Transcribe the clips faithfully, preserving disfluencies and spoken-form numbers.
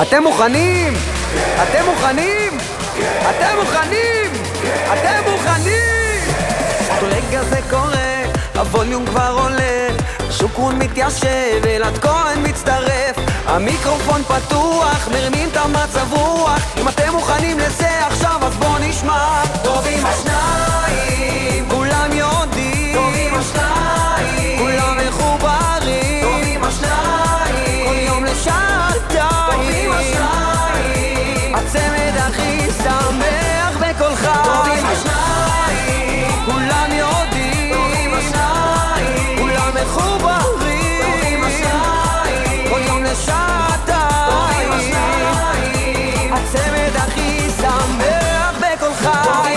אתם מוכנים? אתם מוכנים? אתם מוכנים? אתם מוכנים? רגע זה קורה, הווליום כבר עולה, שוקרון מתיישב, אלעד כהן מצטרף, המיקרופון פתוח, מרמים את המצב רוח. אם אתם מוכנים לזה עכשיו אז בוא נשמע. טובים השניים, כולם יודעים, טובים השניים, כולם מחוברים, טובים השניים, כל יום לשעתיים, טובים השניים, הצמד הכי שמח בכל חי, טובים השניים, כולם יודעים, טובים השניים, כולם מחוברים, טובים השניים, כל יום לשעתיים, טובים השניים, הצמד הכי שמח בכל חי.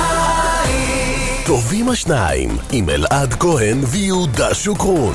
טובים השניים עם אלעד כהן ויהודה שוקרון.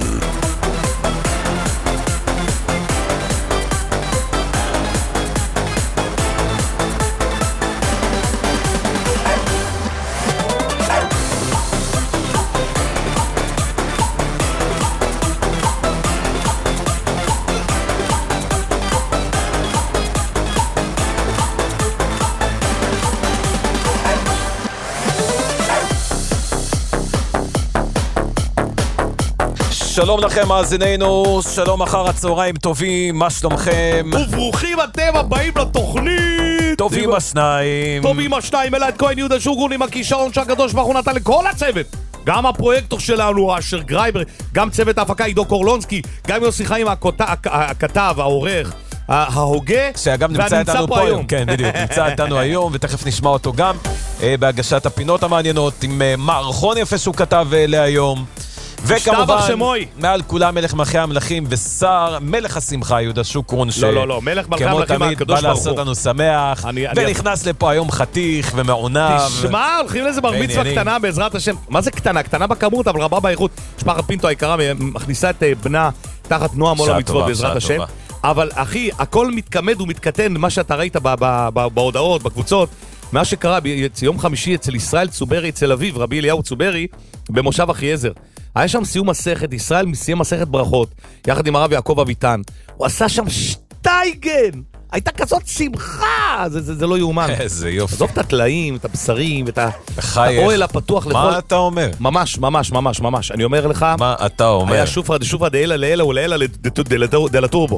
שלום לכם מאזינינו, שלום אחר הצהריים טובים, מה שלומכם? וברוכים אתם הבאים לתוכנית טובים השניים. טובים השניים, אלעד כהן, יהודה שוקרון, עם הכישרון שהקדוש ברוך הוא נתן לכל הצוות, גם הפרויקטור שלנו אשר גרייבר, גם צוות ההפקה עידו קורלונסקי, גם יוסי חיים הכתב, העורך, ההוגה, שגם נמצא איתנו פה היום. כן, בדיוק, נמצא איתנו היום, ותכף נשמע אותו גם בהגשת הפינות המעניינות עם מערכון יפה שהוא כתב להיום. וכמובן, מעל כולם מלך מלכי המלכים ושר מלך השמחה יהודה שוקרון, לא, לא, לא, מלך מלכי המלכים כמו תמיד בא לעשות לנו שמח, ונכנס לפה היום חתיך ומעונב. תשמע, הולכים לזה בר מצווה קטנה בעזרת השם. מה זה קטנה? קטנה בכמות אבל רבה באיכות. משפחת פינטו היקרה מכניסה את בנה תחת נועם עול המצוות בעזרת השם. אבל אחי, הכל מתכמד ומתקטן, מה שאתה ראית בהודעות, בקבוצות, מה שקרה ביום חמישי אצל ישראל צוברי, אצל אביב, רבי אליהו צוברי, במושב אחיעזר. היה שם סיום מסכת, ישראל סיים מסכת ברכות, יחד עם הרב יעקב אביטן. הוא עשה שם שטייגן! הייתה כזאת שמחה! זה, זה, זה לא יאומן. איזה יופי. עזוב את הטלאים, את הבשרים, את האוהל הפתוח לכל... מה אתה אומר? ממש, ממש, ממש, ממש. אני אומר לך... מה אתה אומר? היה שופרה דשופרה דאלה לאלה ולאלה דלטורבו.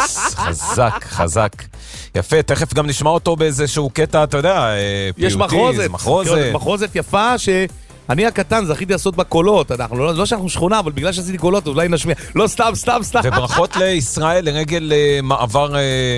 חזק, חזק. יפה, תכף גם נשמע אותו באיזשהו קטע, אתה יודע, פיוטי. יש מחרוזת. מחרוזת. מחרוזת יפה ש... אני הקטן, זכיתי לעשות בקולות, אנחנו לא, לא שאנחנו שכונה, אבל בגלל שעשיתי קולות, אולי נשמיע. לא, סתם, סתם, סתם. וברכות לישראל לרגל מעבר...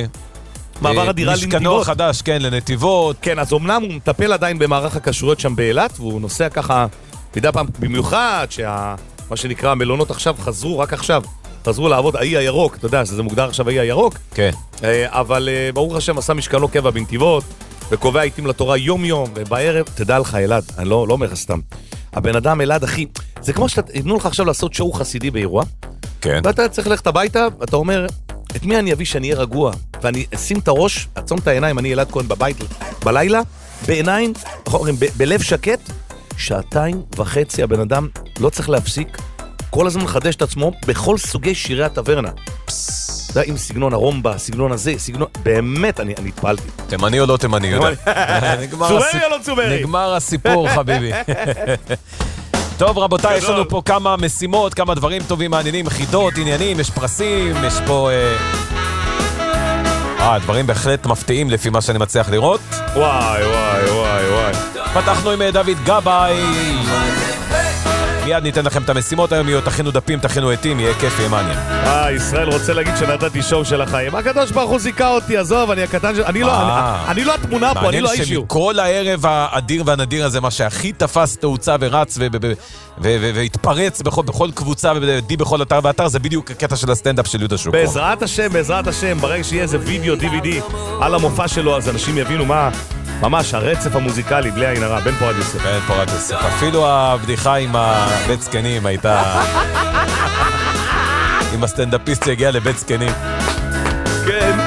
מעבר הדירה לנתיבות. משכנו החדש, כן, לנתיבות. כן, אז אמנם הוא מטפל עדיין במערך הכשרויות שם באילת, והוא נוסע ככה, מדי פעם, במיוחד, שה... מה שנקרא, המלונות עכשיו חזרו, רק עכשיו, חזרו לעבוד, האי הירוק, אתה יודע, שזה מוגדר עכשיו האי הירוק. כן. אבל ברוך השם עשה משכנו קבע בנתיבות, וקובע עיתים לתורה יום יום, ובערב, תדע לך אלעד, אני לא, לא אומר סתם. הבן אדם אלעד, אחי, זה כמו שתתנו לך עכשיו לעשות שואו חסידי באירוע, כן. ואתה צריך ללכת הביתה, ואתה אומר, את מי אני אביא שאני אהיה רגוע, ואני אשים את הראש, עצום את העיניים, אני אלעד כהן בבית, בלילה, בעיניים, ב- בלב שקט, שעתיים וחצי, הבן אדם לא צריך להפסיק, כל הזמן לחדש את עצמו, בכל סוגי שירי הטברנה. זה עם סגנון הרומבה, סגנון הזה, סגנון... באמת, אני, אני התפעלתי. תימני או לא תימני, יודע. צוברי או לא צוברי? נגמר הסיפור, חביבי. טוב, רבותיי, יש לנו פה כמה משימות, כמה דברים טובים, מעניינים, חידות, עניינים, יש פרסים, יש פה... אה, דברים בהחלט מפתיעים לפי מה שאני מצליח לראות. וואי, וואי, וואי, וואי. פתחנו עם דוד גבאי. מיד ניתן לכם את המשימות היומיות, תכינו דפים, תכינו עטים, יהיה כיף, יהיה מעניין. אה, ישראל רוצה להגיד שנתתי שואו של החיים. הקדוש ברוך הוא זיקה אותי, עזוב, אני הקטן של... אני לא, אני לא התמונה פה, אני לא האישיו. מעניין שמכל הערב האדיר והנדיר הזה, מה שהכי תפס תאוצה ורץ והתפרץ בכל קבוצה ודי בכל אתר ואתר, זה בדיוק הקטע של הסטנדאפ של יהודה שוקרון. בעזרת השם, בעזרת השם, ברגע שיהיה איזה וידאו, די וי די על המופע שלו, אז אנשים יבינו מה... ממש, הרצף המוזיקלי, בלי העין הרע, בן פורת יוסף. בן פורת יוסף. אפילו הבדיחה עם הבית זקנים הייתה... עם הסטנדאפיסט שהגיע לבית זקנים. כן.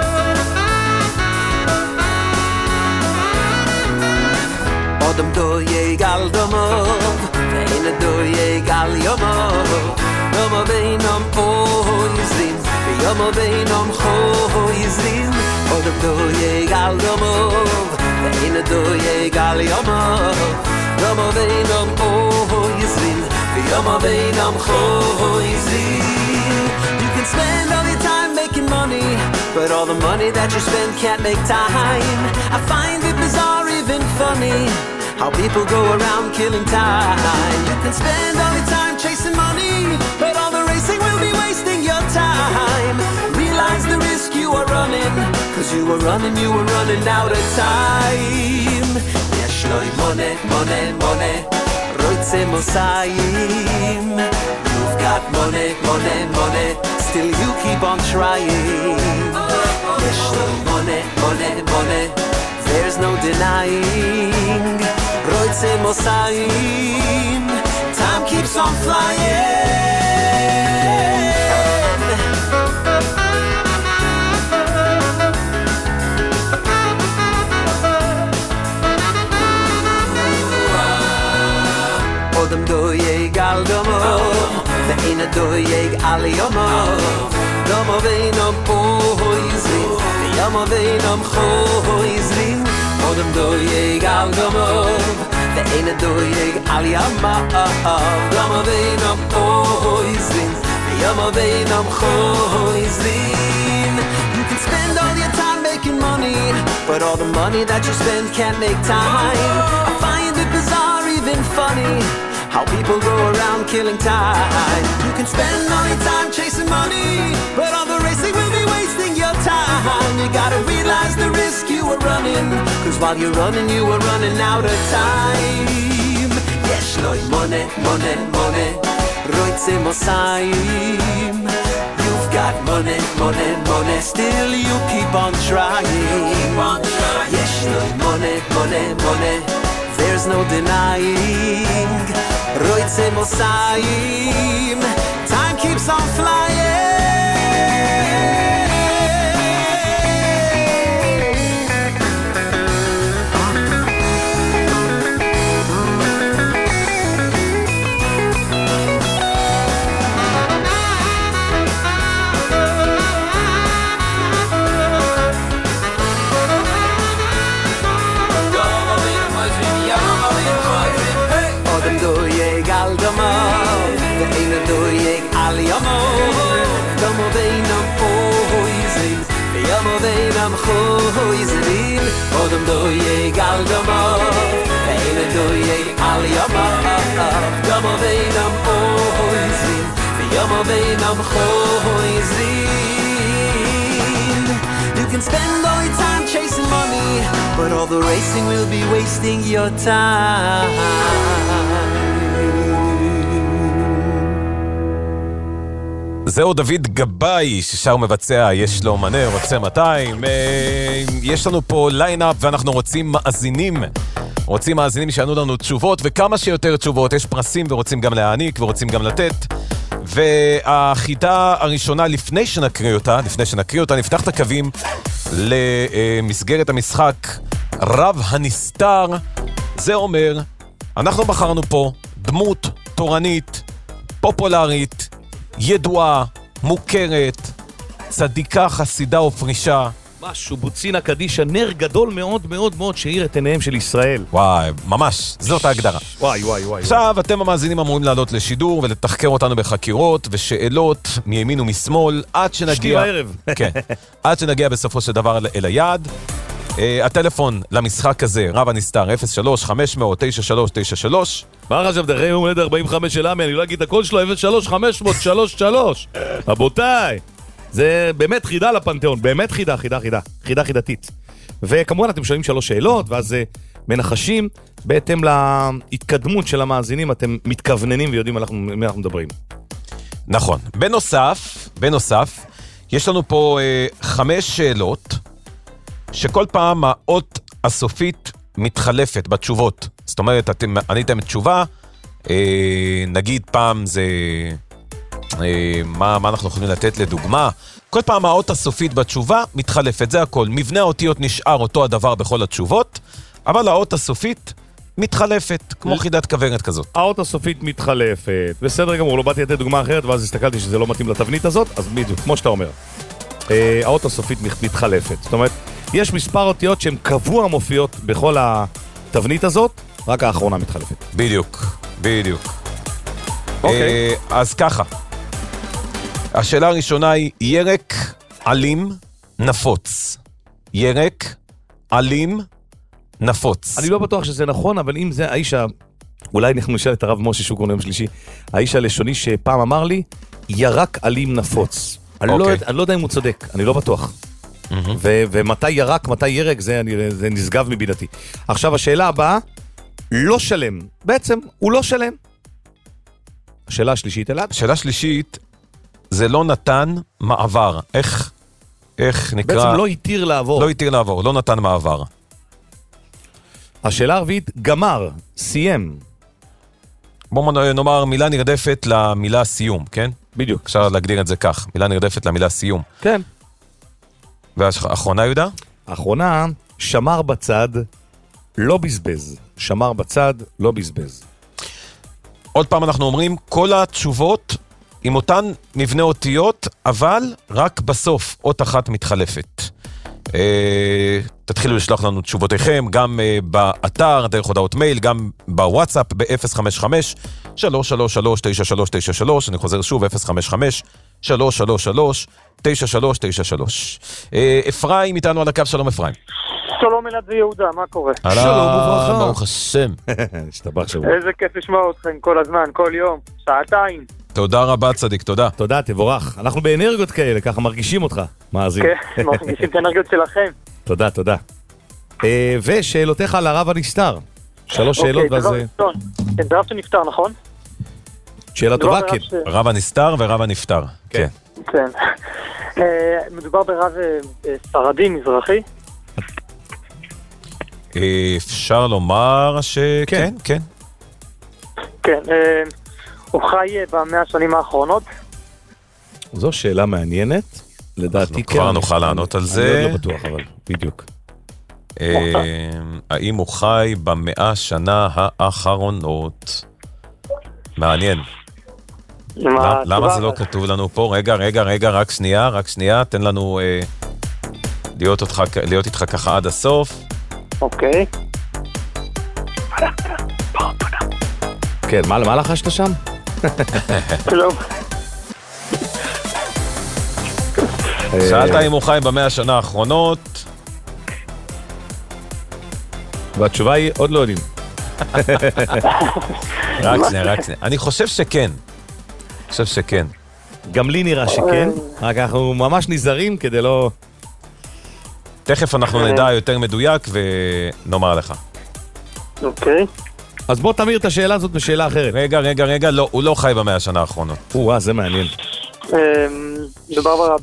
אודם דו יגל דומוב, ואין דו יגל יומוב, דומוב אינם אויזים, ויום Domo veinam choizrim Odem doyeg al domov Ve'ina doyeg al yomov Domo veinam choizrim Ve'yoma veinam choizrim You can spend all your time making money But all the money that you spend can't make time I find it bizarre, even funny How people go around killing time You can spend all your time chasing money But all the racing will be wasting your time Realize the risk you are running Cause you were running, you were running out of time Yesh loy money, money, money Roitze mosayim You've got money, money, money Still you keep on trying Yesh loy money, money, money There's no denying Roitze mosayim Time keeps on flying Odem doyeg al domov Ve'ina doyeg al yomov Domo veinam choizrim Ve'yoma veinam choizrim Odem doyeg al domov Ve'ina doyeg al yomov Domo veinam choizrim Ve'yoma veinam choizrim You can spend all your time making money But all the money that you spend can't make time I find it bizarre, even funny How people go around killing time You can spend all your time chasing money But all the racing will be wasting your time You gotta realize the risk you were running Cause while you're running, you were running out of time Yesh loy money, money, money Roitze mosayim You've got money, money, money Still you keep on trying Yesh loy money, money, money There's no denying Roitze mosayim Time keeps on flying Ve'ina doyeg al yomov Domo veinam choizrim Ve'yoma veinam choizrim Odem doyeg al domov Ve'ina doyeg al yomov Domo veinam choizrim Ve'yoma veinam choizrim You can spend all your time chasing money But all the racing will be wasting your time זהו דוד גבאי, ששר מבצע, יש לו מנה, רוצה מאתיים. יש לנו פה ליינאפ ואנחנו רוצים מאזינים. רוצים מאזינים שיענו לנו תשובות, וכמה שיותר תשובות. יש פרסים ורוצים גם להעניק ורוצים גם לתת. והחידה הראשונה, לפני שנקריא אותה, לפני שנקריא אותה, נפתח את הקווים למסגרת המשחק רב הנסתר. זה אומר, אנחנו בחרנו פה דמות תורנית, פופולרית, ידועה, מוכרת, צדיקה, חסידה או פרישה. משהו, בוצינה קדישה, נר גדול מאוד מאוד מאוד שהאיר את עיניהם של ישראל. וואי, ממש, זאת ההגדרה. וואי, וואי, וואי. עכשיו, אתם המאזינים אמורים לעלות לשידור ולתחקר אותנו בחקירות ושאלות מימין ומשמאל, עד שנגיע... שתי בערב. כן, עד שנגיע בסופו של דבר אל היעד. Uh, הטלפון למשחק הזה, רב הנסתר, אפס שלוש חמש אפס אפס תשע שלוש תשע שלוש. מה חשב, דרך יום הולד ארבעים וחמש של עמי, אני לא אגיד את הקול שלו, אפס שלוש חמש אפס אפס שלוש שלוש. רבותיי, זה באמת חידה לפנתיאון, באמת חידה, חידה, חידה, חידה חידתית. וכמובן אתם שואלים שלוש שאלות, ואז מנחשים, בהתאם להתקדמות של המאזינים, אתם מתכווננים ויודעים על מי אנחנו מדברים. נכון. בנוסף, בנוסף, יש לנו פה אה, חמש שאלות, שכל פעם האות הסופית מתחלפת בתשובות. זאת אומרת, אתם עניתם תשובה, אה, נגיד פעם זה... אה, מה, מה אנחנו יכולים לתת לדוגמה? כל פעם האות הסופית בתשובה מתחלפת, זה הכל. מבנה האותיות נשאר אותו הדבר בכל התשובות, אבל האות הסופית מתחלפת, כמו חידת כוורת כזאת. האות הסופית מתחלפת. בסדר גמור, לא באתי לתת דוגמה אחרת, ואז הסתכלתי שזה לא מתאים לתבנית הזאת, אז בדיוק, כמו שאתה אומר. האות הסופית מתחלפת. זאת אומרת, יש מספר אותיות שהן קבוע מופיעות בכל התבנית הזאת, רק האחרונה מתחלפת. בדיוק, בדיוק. אוקיי. אז ככה, השאלה הראשונה היא, ירק עלים נפוץ. ירק עלים נפוץ. אני לא בטוח שזה נכון, אבל אם זה האיש ה... אולי אנחנו נשאל את הרב משה שוקרון יום שלישי, האיש הלשוני שפעם אמר לי, ירק עלים נפוץ. אני לא יודע אם הוא צודק, אני לא בטוח. ומתי ירק, מתי ירק, זה נשגב מבינתי. עכשיו השאלה הבאה, לא שלם. בעצם הוא לא שלם. השאלה השלישית אלעד? השאלה השלישית, זה לא נתן מעבר. איך, איך נקרא? בעצם לא התיר לעבור. לא התיר לעבור, לא נתן מעבר. השאלה הרביעית, גמר, סיים. בואו נאמר מילה נרדפת למילה סיום, כן? בדיוק. אפשר להגדיר את זה כך, מילה נרדפת למילה סיום. כן. והאחרונה, יהודה? האחרונה, שמר בצד, לא בזבז. שמר בצד, לא בזבז. עוד פעם אנחנו אומרים, כל התשובות עם אותן מבנה אותיות, אבל רק בסוף אות אחת מתחלפת. אה, תתחילו לשלוח לנו תשובותיכם, גם אה, באתר, דרך הודעות מייל, גם בוואטסאפ, ב-אפס חמש חמש שלוש שלוש שלוש תשע שלוש תשע שלוש, אני חוזר שוב, אפס חמש חמש שלוש שלוש שלוש תשע שלוש תשע שלוש. אה, אפרים איתנו על הקו, שלום אפרים. שלום אלעד ויהודה, מה קורה? שלום וברכה. ברוך השם. השתבח שבוע. איזה כיף לשמוע אתכם כל הזמן, כל יום, שעתיים. תודה רבה צדיק, תודה. תודה, תבורך. אנחנו באנרגיות כאלה, ככה מרגישים אותך, מאזין. כן, מרגישים את האנרגיות שלכם. תודה, תודה. ושאלותיך על הרב הנסתר. שלוש שאלות ואז... אוקיי, דבר ראשון. זה רב שנפטר, נכון? שאלה טובה, כן. רב הנסתר ורב הנפטר. כן. כן. מדובר ברב ספרדי מזרחי. אפשר לומר שכן, כן. כן, הוא חי במאה השנים האחרונות. זו שאלה מעניינת, לדעתי כן. כבר נוכל לענות על זה. אני עוד לא בטוח, אבל בדיוק. האם הוא חי במאה השנה האחרונות? מעניין. למה זה לא כתוב לנו פה? רגע, רגע, רגע, רק שנייה, רק שנייה, תן לנו להיות איתך ככה עד הסוף. אוקיי. כן, מה לחשת שם? שלום. שאלת אם הוא חי במאה השנה האחרונות. והתשובה היא עוד לא יודעים. רק שנייה, רק שנייה. אני חושב שכן. אני חושב שכן. גם לי נראה שכן, רק אנחנו ממש נזהרים כדי לא... תכף אנחנו נדע יותר מדויק ונאמר לך. אוקיי. אז בוא תמיר את השאלה הזאת בשאלה אחרת. רגע, רגע, רגע, לא, הוא לא חי במאה השנה האחרונות. וואה, זה מעניין. מדובר ברב...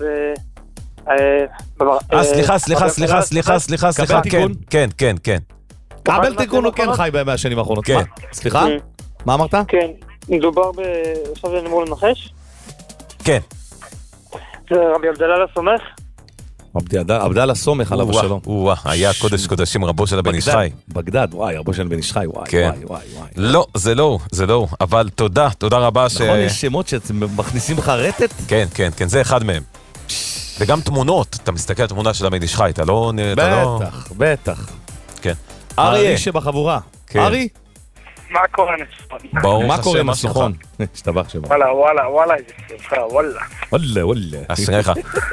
אה, סליחה, סליחה, סליחה, סליחה, סליחה, סליחה, כן, כן, כן, כן. קבל תיקון הוא כן חי במאה השנים האחרונות. כן. סליחה? מה אמרת? כן, מדובר ב... עכשיו אני אמור לנחש? כן. זה רבי עבדאללה הסומך? עבדאללה סומך עליו השלום. וואה, היה קודש קודשים רבו של הבן איש חי. בגדד, וואי, רבו של הבן איש חי, וואי, וואי, וואי. לא, זה לא, זה לא, אבל תודה, תודה רבה ש... נכון, יש שמות שאתם מכניסים לך רטט? כן, כן, כן, זה אחד מהם. וגם תמונות, אתה מסתכל על תמונה של הבן איש חי, אתה לא... בטח, בטח. כן. אריה. ארי שבחבורה. ארי? מה קורה נסיכון? מה קורה נסיכון? השתבח שבא. וואלה, וואלה, וואלה, איזה שמחה, וואלה. וואלה, וואלה. אשריך.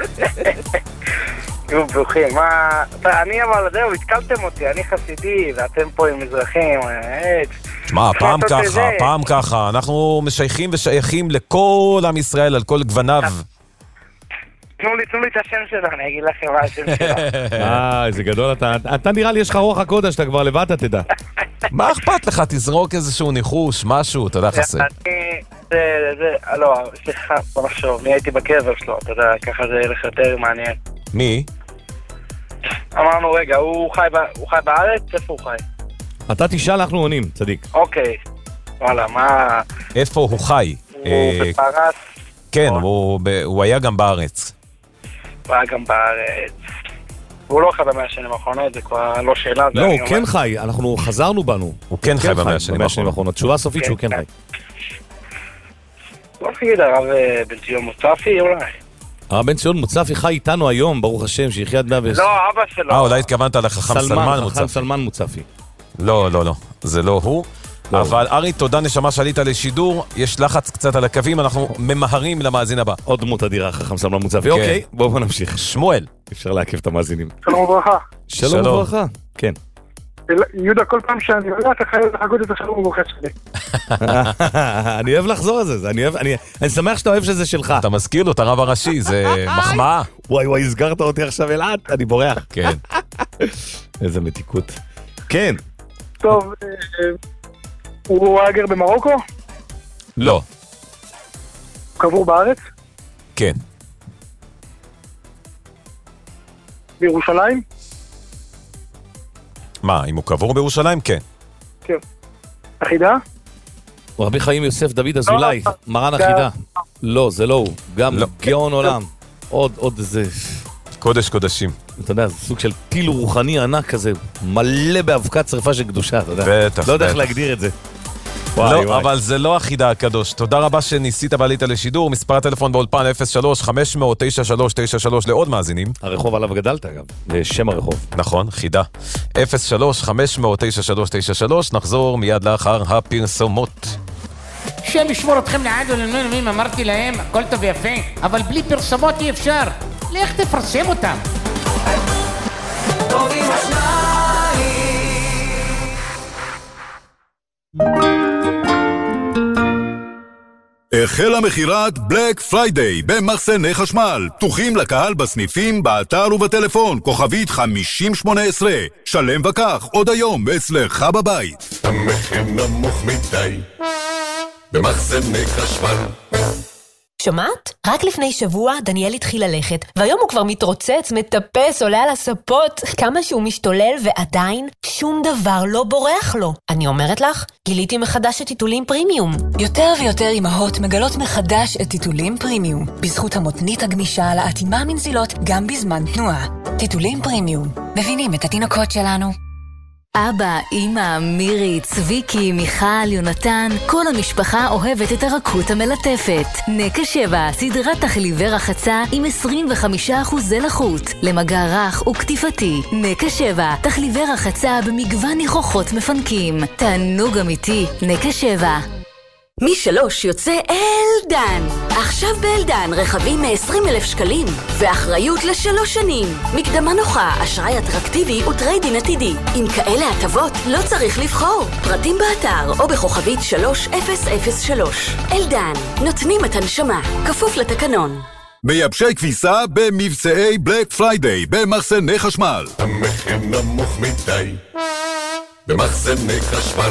יהיו ברוכים, מה... אני אבל, זהו, התקלתם אותי, אני חסידי, ואתם פה עם מזרחים, תשמע, פעם ככה, פעם ככה, אנחנו משייכים ושייכים לכל עם ישראל, על כל גווניו. תנו לי, תנו לי את השם שלו, אני אגיד לכם מה השם שלו. אה, איזה גדול אתה. אתה נראה לי יש לך רוח הקודש, אתה כבר לבד, אתה תדע. מה אכפת לך? תזרוק איזשהו ניחוש, משהו, אתה יודע חסר. אני, זה, זה, לא, סליחה, בוא נחשוב, אני הייתי בקבר שלו, אתה יודע, ככה זה ילך יותר מעניין. מי? אמרנו, רגע, הוא חי בארץ? איפה הוא חי? אתה תשאל, אנחנו עונים, צדיק. אוקיי, וואלה, מה... איפה הוא חי? הוא בפרס. כן, הוא היה גם בארץ. הוא היה גם בארץ. הוא לא חי במאה השנים האחרונות, זה כבר לא שאלה. לא, הוא כן חי, אנחנו חזרנו בנו. הוא כן חי במאה השנים האחרונות. תשובה סופית שהוא כן חי. לא תגיד, הרב בן ציון מוצפי אולי? הבן ציון מוצפי חי איתנו היום, ברוך השם, שיחיה עד מאה ועשרים. לא, אבא שלו. אה, אולי התכוונת לחכם סלמן מוצפי. חכם סלמן מוצפי. לא, לא, לא, זה לא הוא. אבל ארי, תודה נשמה שעלית לשידור, יש לחץ קצת על הקווים, אנחנו ממהרים למאזין הבא. עוד דמות אדירה, חכם סלמן מוצפי. אוקיי, בואו נמשיך. שמואל. אפשר לעכב את המאזינים. שלום וברכה. שלום וברכה, כן. יהודה, כל פעם שאני עולה, אתה חייב לחגות את השלום וברכה שלי. אני אוהב לחזור על זה, אני שמח שאתה אוהב שזה שלך. אתה מזכיר לו את הרב הראשי, זה מחמאה. וואי וואי, הזכרת אותי עכשיו אלעד, אני בורח. כן. איזה מתיקות. כן. טוב, הוא היה גר במרוקו? לא. קבור בארץ? כן. בירושלים? מה, אם הוא קבור בירושלים? כן. כן. אחידה? רבי חיים יוסף דוד אזולאי, מרן אחידה. לא, זה לא הוא. גם גאון עולם. עוד, עוד איזה... קודש קודשים. אתה יודע, זה סוג של טיל רוחני ענק כזה, מלא באבקת שריפה של קדושה, אתה יודע. בטח. לא יודע איך להגדיר את זה. לא, אבל זה לא אחידה הקדוש. תודה רבה שניסית ועלית לשידור. מספר הטלפון באולפן אפס שלוש חמש מאות תשע שלוש תשע שלוש לעוד מאזינים. הרחוב עליו גדלת אגב, לשם הרחוב. נכון, חידה. אפס שלוש חמש מאות תשע שלוש תשע שלוש, נחזור מיד לאחר הפרסומות. שם ישמור אתכם לעד ולנונים, אמרתי להם, הכל טוב ויפה, אבל בלי פרסומות אי אפשר. לך תפרסם אותם. טובים השניים. החלה מחירת בלק פריידיי במחסני חשמל. פתוחים לקהל בסניפים, באתר ובטלפון. כוכבית חמישים שמונה עשרה. שלם וכך עוד היום אצלך בבית. המחיר נמוך מדי במחסני חשמל. שומעת? רק לפני שבוע דניאל התחיל ללכת, והיום הוא כבר מתרוצץ, מטפס, עולה על הספות, כמה שהוא משתולל ועדיין שום דבר לא בורח לו. אני אומרת לך, גיליתי מחדש את טיטולים פרימיום. יותר ויותר אמהות מגלות מחדש את טיטולים פרימיום, בזכות המותנית הגמישה על האטימה מנזילות גם בזמן תנועה. טיטולים פרימיום, מבינים את התינוקות שלנו. אבא, אמא, מירי, צביקי, מיכל, יונתן, כל המשפחה אוהבת את הרכות המלטפת. נקה שבע, סדרת תחליבי רחצה עם עשרים וחמישה אחוז לחות, למגע רך וכתיפתי. נקה שבע, תחליבי רחצה במגוון ניחוחות מפנקים. תענוג אמיתי, נקה שבע. משלוש יוצא אלדן. עכשיו באלדן רכבים מ-עשרים אלף שקלים ואחריות לשלוש שנים. מקדמה נוחה, אשראי אטרקטיבי וטריידין עתידי. עם כאלה הטבות לא צריך לבחור. פרטים באתר או בכוכבית שלוש אפס אפס שלוש. אלדן, נותנים את הנשמה, כפוף לתקנון. מייבשי כביסה במבצעי בלק פריידיי במחסני חשמל. המחיר נמוך מדי במחסני חשמל.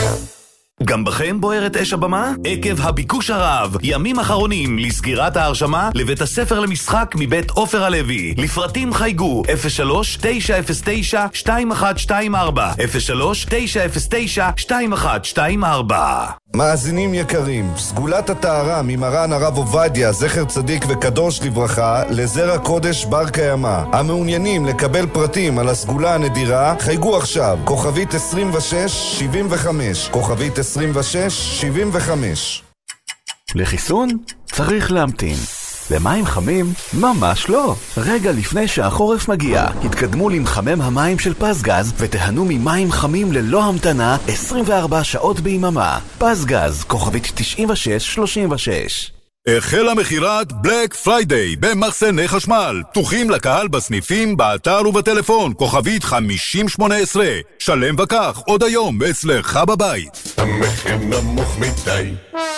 גם בכם בוערת אש הבמה? עקב הביקוש הרב, ימים אחרונים לסגירת ההרשמה לבית הספר למשחק מבית עופר הלוי. לפרטים חייגו אפס שלוש תשע אפס תשע שתיים אחת שתיים ארבע אפס שלוש תשע אפס תשע שתיים אחת שתיים ארבע. מאזינים יקרים, סגולת הטהרה ממרן הרב עובדיה, זכר צדיק וקדוש לברכה, לזרע קודש בר קיימא. המעוניינים לקבל פרטים על הסגולה הנדירה, חייגו עכשיו, כוכבית עשרים ושש שבעים וחמש, כוכבית עשרים ושש שבעים וחמש. לחיסון צריך להמתין. למים חמים? ממש לא. רגע לפני שהחורף מגיע, התקדמו למחמם המים של פסגז ותהנו ממים חמים ללא המתנה עשרים וארבע שעות ביממה. פסגז, כוכבית תשעים ושש שלושים ושש. החלה מחירת בלק פריידיי במחסני חשמל. פתוחים לקהל בסניפים, באתר ובטלפון. כוכבית חמישים שמונה עשרה. שלם וכך עוד היום אצלך בבית. המחיר נמוך מדי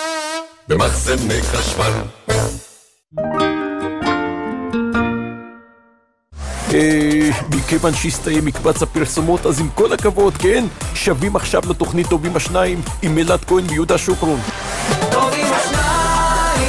במחסני חשמל. מכיוון שהסתיים מקבץ הפרסומות, אז עם כל הכבוד, כן, שווים עכשיו לתוכנית טובים השניים עם אלעד כהן ויהודה שוקרון. טובים השניים.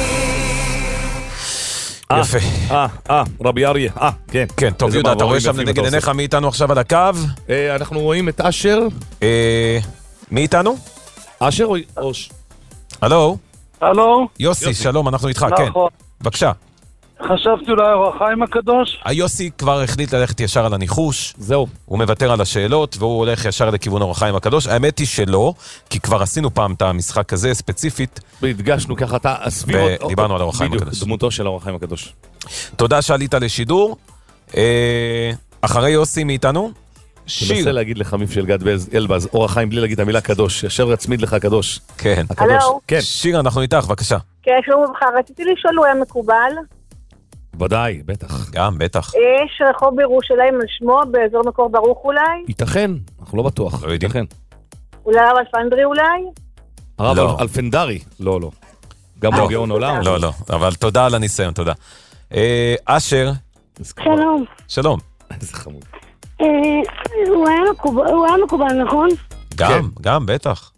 יפה. אה, אה, רבי אריה, אה, כן. כן, טוב יהודה, אתה רואה שם לנגד עיניך מי איתנו עכשיו על הקו? אנחנו רואים את אשר. מי איתנו? אשר או אוש? הלו? הלו? יוסי, שלום, אנחנו איתך, כן. בבקשה. חשבתי אולי אור החיים הקדוש? היוסי כבר החליט ללכת ישר על הניחוש. זהו. הוא מוותר על השאלות והוא הולך ישר לכיוון אור החיים הקדוש. האמת היא שלא, כי כבר עשינו פעם את המשחק הזה ספציפית. והדגשנו ככה את הסביבות. ודיברנו על אור החיים הקדוש. בדיוק, דמותו של אור החיים הקדוש. תודה שעלית לשידור. אחרי יוסי מאיתנו, שיר. תנסה להגיד לחמיף של גד אלבז, אור החיים בלי להגיד את המילה קדוש, ישר יצמיד לך קדוש. כן. הלו. כן. שיר, אנחנו איתך, בבקשה. כן, שלום וברכה, רציתי לשאול, הוא היה מקובל? ודאי, בטח. גם, בטח. יש רחוב בירושלים על שמו, באזור מקור ברוך אולי? ייתכן, אנחנו לא בטוח. לא יודעים. אולי הרב אלפנדרי אולי? הרב אלפנדרי? לא, לא. גם הוא גאון עולם? לא, לא, אבל תודה על הניסיון, תודה. אשר. שלום. שלום. איזה חמוד. הוא היה מקובל, נכון? גם, גם, בטח.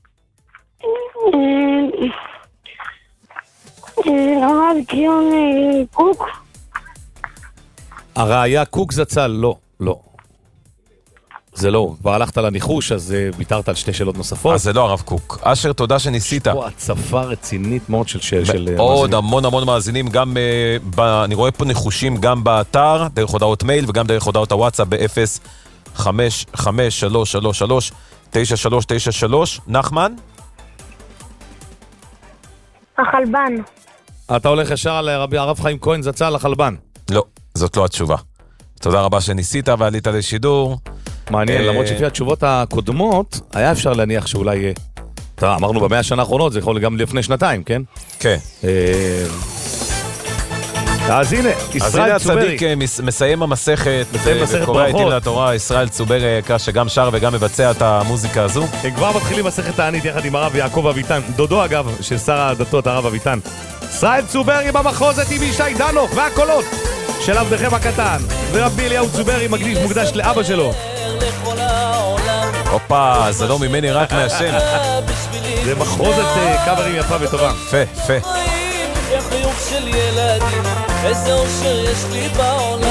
הרב ציון קוק? הראיה קוק זצ"ל, לא, לא. זה לא, כבר הלכת לניחוש, אז ויתרת על שתי שאלות נוספות. אז זה לא הרב קוק. אשר, תודה שניסית. יש פה הצפה רצינית מאוד של מאזינים. עוד המון המון מאזינים, גם, אני רואה פה ניחושים גם באתר, דרך הודעות מייל וגם דרך הודעות הוואטסאפ ב-אפס חמש חמש שלוש שלוש שלוש תשע שלוש תשע שלוש. נחמן? החלבן. אתה הולך ישר על רבי הרב חיים כהן זצ"ל החלבן. לא, זאת לא התשובה. תודה רבה שניסית ועלית לשידור. מעניין, למרות שפי התשובות הקודמות, היה אפשר להניח שאולי, אמרנו במאה השנה האחרונות, זה יכול גם לפני שנתיים, כן? כן. אז הנה, ישראל צוברי. הצדיק מסיים המסכת, מסיים מסכת וקורא ברכות. איתי לתורה, ישראל צוברי היקר שגם שר וגם מבצע את המוזיקה הזו. הם כבר מתחילים מסכת תענית יחד עם הרב יעקב אביטן, דודו אגב, של שר הדתות הרב אביטן. ישראל צוברי במחוזת עם ישי דנוך והקולות של עבדכם הקטן, ורבי אליהו צוברי מקדיש מוקדש לאבא שלו. הופה, זה לא ממני רק מהשם. זה מחוזת קאברים יפה וטובה. יפה, יפה. החיוך של ילדים, איזה אושר יש לי בעולם.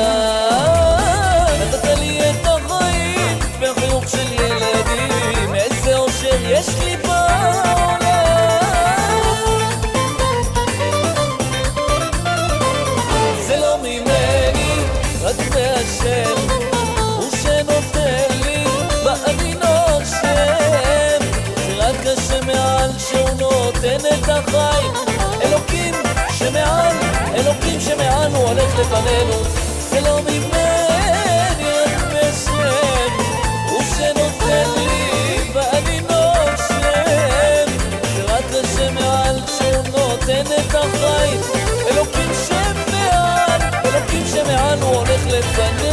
נתת לי את החיים, והחיוך של ילדים, איזה אושר יש לי בעולם. זה לא ממני, רק מהשם, הוא שנותן לי ואני נושם. זה רק השם מעל שהוא נותן את החיים. אלוקים שמעל, אלוקים שמעל הוא הולך לפנינו. זה לא ממני רק בשם, הוא שנותן לי ואני נושם. זה רק השם מעל שהוא נותן את החיים. אלוקים שמעל, אלוקים שמעל הוא הולך לפנינו.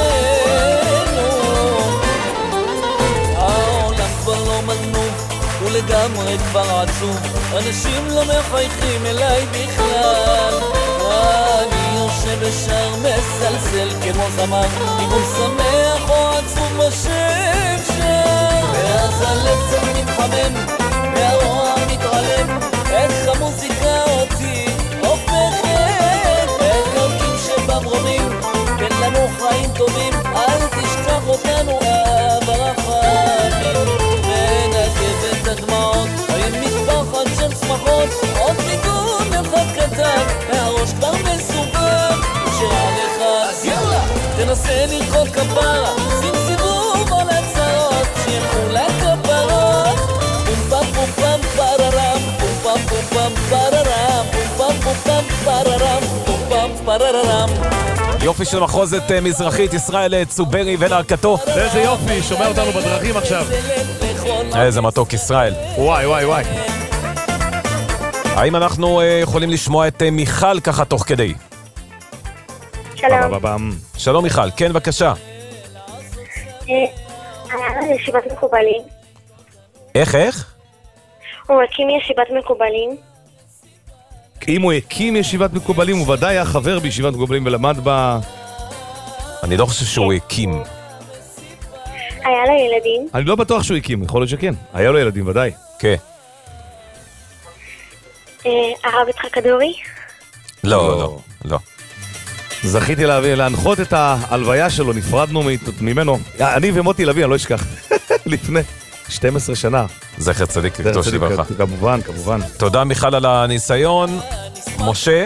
העולם כבר לא מנוף, הוא לגמרי כבר עצוב, אנשים לא מחייכים אליי בכלל. אני יושב ושאר מסלסל כמו זמר, אם הוא שמח או עצוב משם שם. ואז הלב קצת מתחמם, והרוע מתעלם, איך המוזיקה אותי הופכת. וחלקים שבמרומים, תן לנו חיים טובים, אל תשכח אותנו אב הרחמים. ונגב את הדמעות, האם מטפחת של שמחות, עוד ניגון אחד קטן, והראש כבר מסובב. שעה לך, אז יאללה, תנסה לרקוד כפרה, שים סיבוב על הצעות, שילכו לכפרות. פום פם פום פם פררם, פום פם פום פם פררם, פום פם פום פם פררם, פום פם פררם. יופי של מחוזת מזרחית, ישראל צוברי ולהקתו. איזה יופי, שומע אותנו בדרכים עכשיו. איזה מתוק ישראל. וואי וואי וואי. האם אנחנו יכולים לשמוע את מיכל ככה תוך כדי? שלום. שלום מיכל, כן בבקשה. היה ישיבת מקובלים. איך איך? הוא הקים ישיבת מקובלים. אם הוא הקים ישיבת מקובלים, הוא ודאי היה חבר בישיבת מקובלים ולמד בה... אני לא חושב שהוא הקים. היה לו ילדים? אני לא בטוח שהוא הקים, יכול להיות שכן. היה לו ילדים, ודאי. כן. הרב יצחק כדורי? לא, לא, לא. זכיתי להנחות את ההלוויה שלו, נפרדנו ממנו. אני ומוטי לוי, אני לא אשכח. לפני שתים עשרה שנה. זכר צדיק קדוש לברכה. כמובן, כמובן. תודה מיכל על הניסיון. משה?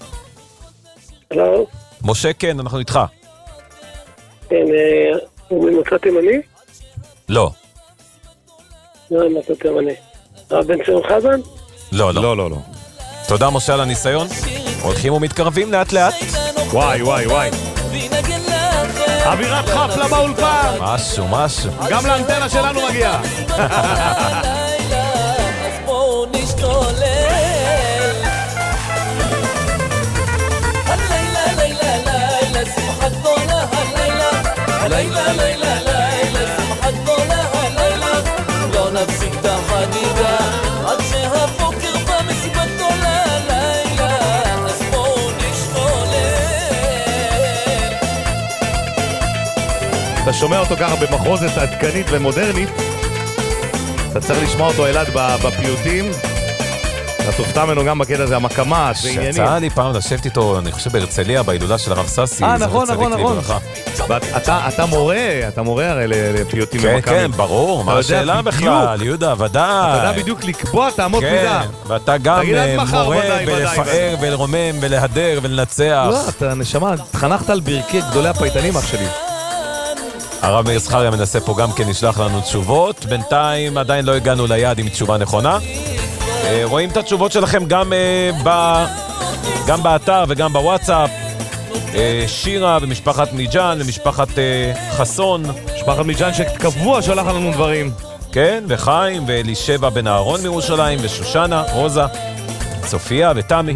הלו? משה, כן, אנחנו איתך. כן, הוא ממוצא תימני? לא. לא, ממוצא תימני. הרב בן ציון חזן? לא, לא. לא, לא, לא. תודה משה על הניסיון. הולכים ומתקרבים לאט לאט. וואי, וואי, וואי. אווירת חפלה באולפן. משהו, משהו. גם לאנטנה שלנו מגיע. לילה, לילה, לילה, שמחת גדולה הלילה, לא נפסיק את החגיגה עד שהבוקר במסיבת גדולה הלילה, אז בואו נשתולל. אתה שומע אותו ככה במחרוזת עדכנית ומודרנית, אתה צריך לשמוע אותו אלעד בפיוטים, אתה תופתע ממנו גם בקטע הזה, המקמש ועניינים. שיצא לי פעם לשבת איתו, אני חושב בהרצליה, בהילולה של הרב ססי. אה, נכון, נכון, נכון. אתה מורה, אתה מורה הרי לפיוטים ומקמים. כן, כן, ברור, מה השאלה בכלל, יהודה, ודאי. אתה יודע בדיוק לקבוע, תעמוד מידה. כן, ואתה גם מורה ולפאר ולרומם ולהדר ולנצח. לא, אתה נשמע, התחנכת על ברכי גדולי הפייטנים, אח שלי. הרב מאיר זכריה מנסה פה גם כן לשלח לנו תשובות, בינתיים עדיין לא הגענו ליעד עם תשובה נכונה. רואים את התשובות שלכם גם, ב... גם באתר וגם בוואטסאפ. שירה ומשפחת מיג'אן ומשפחת חסון. משפחת מיג'אן שקבוע שלח לנו דברים. כן, וחיים ואלישבע בן אהרון מירושלים ושושנה, רוזה, צופיה ותמי.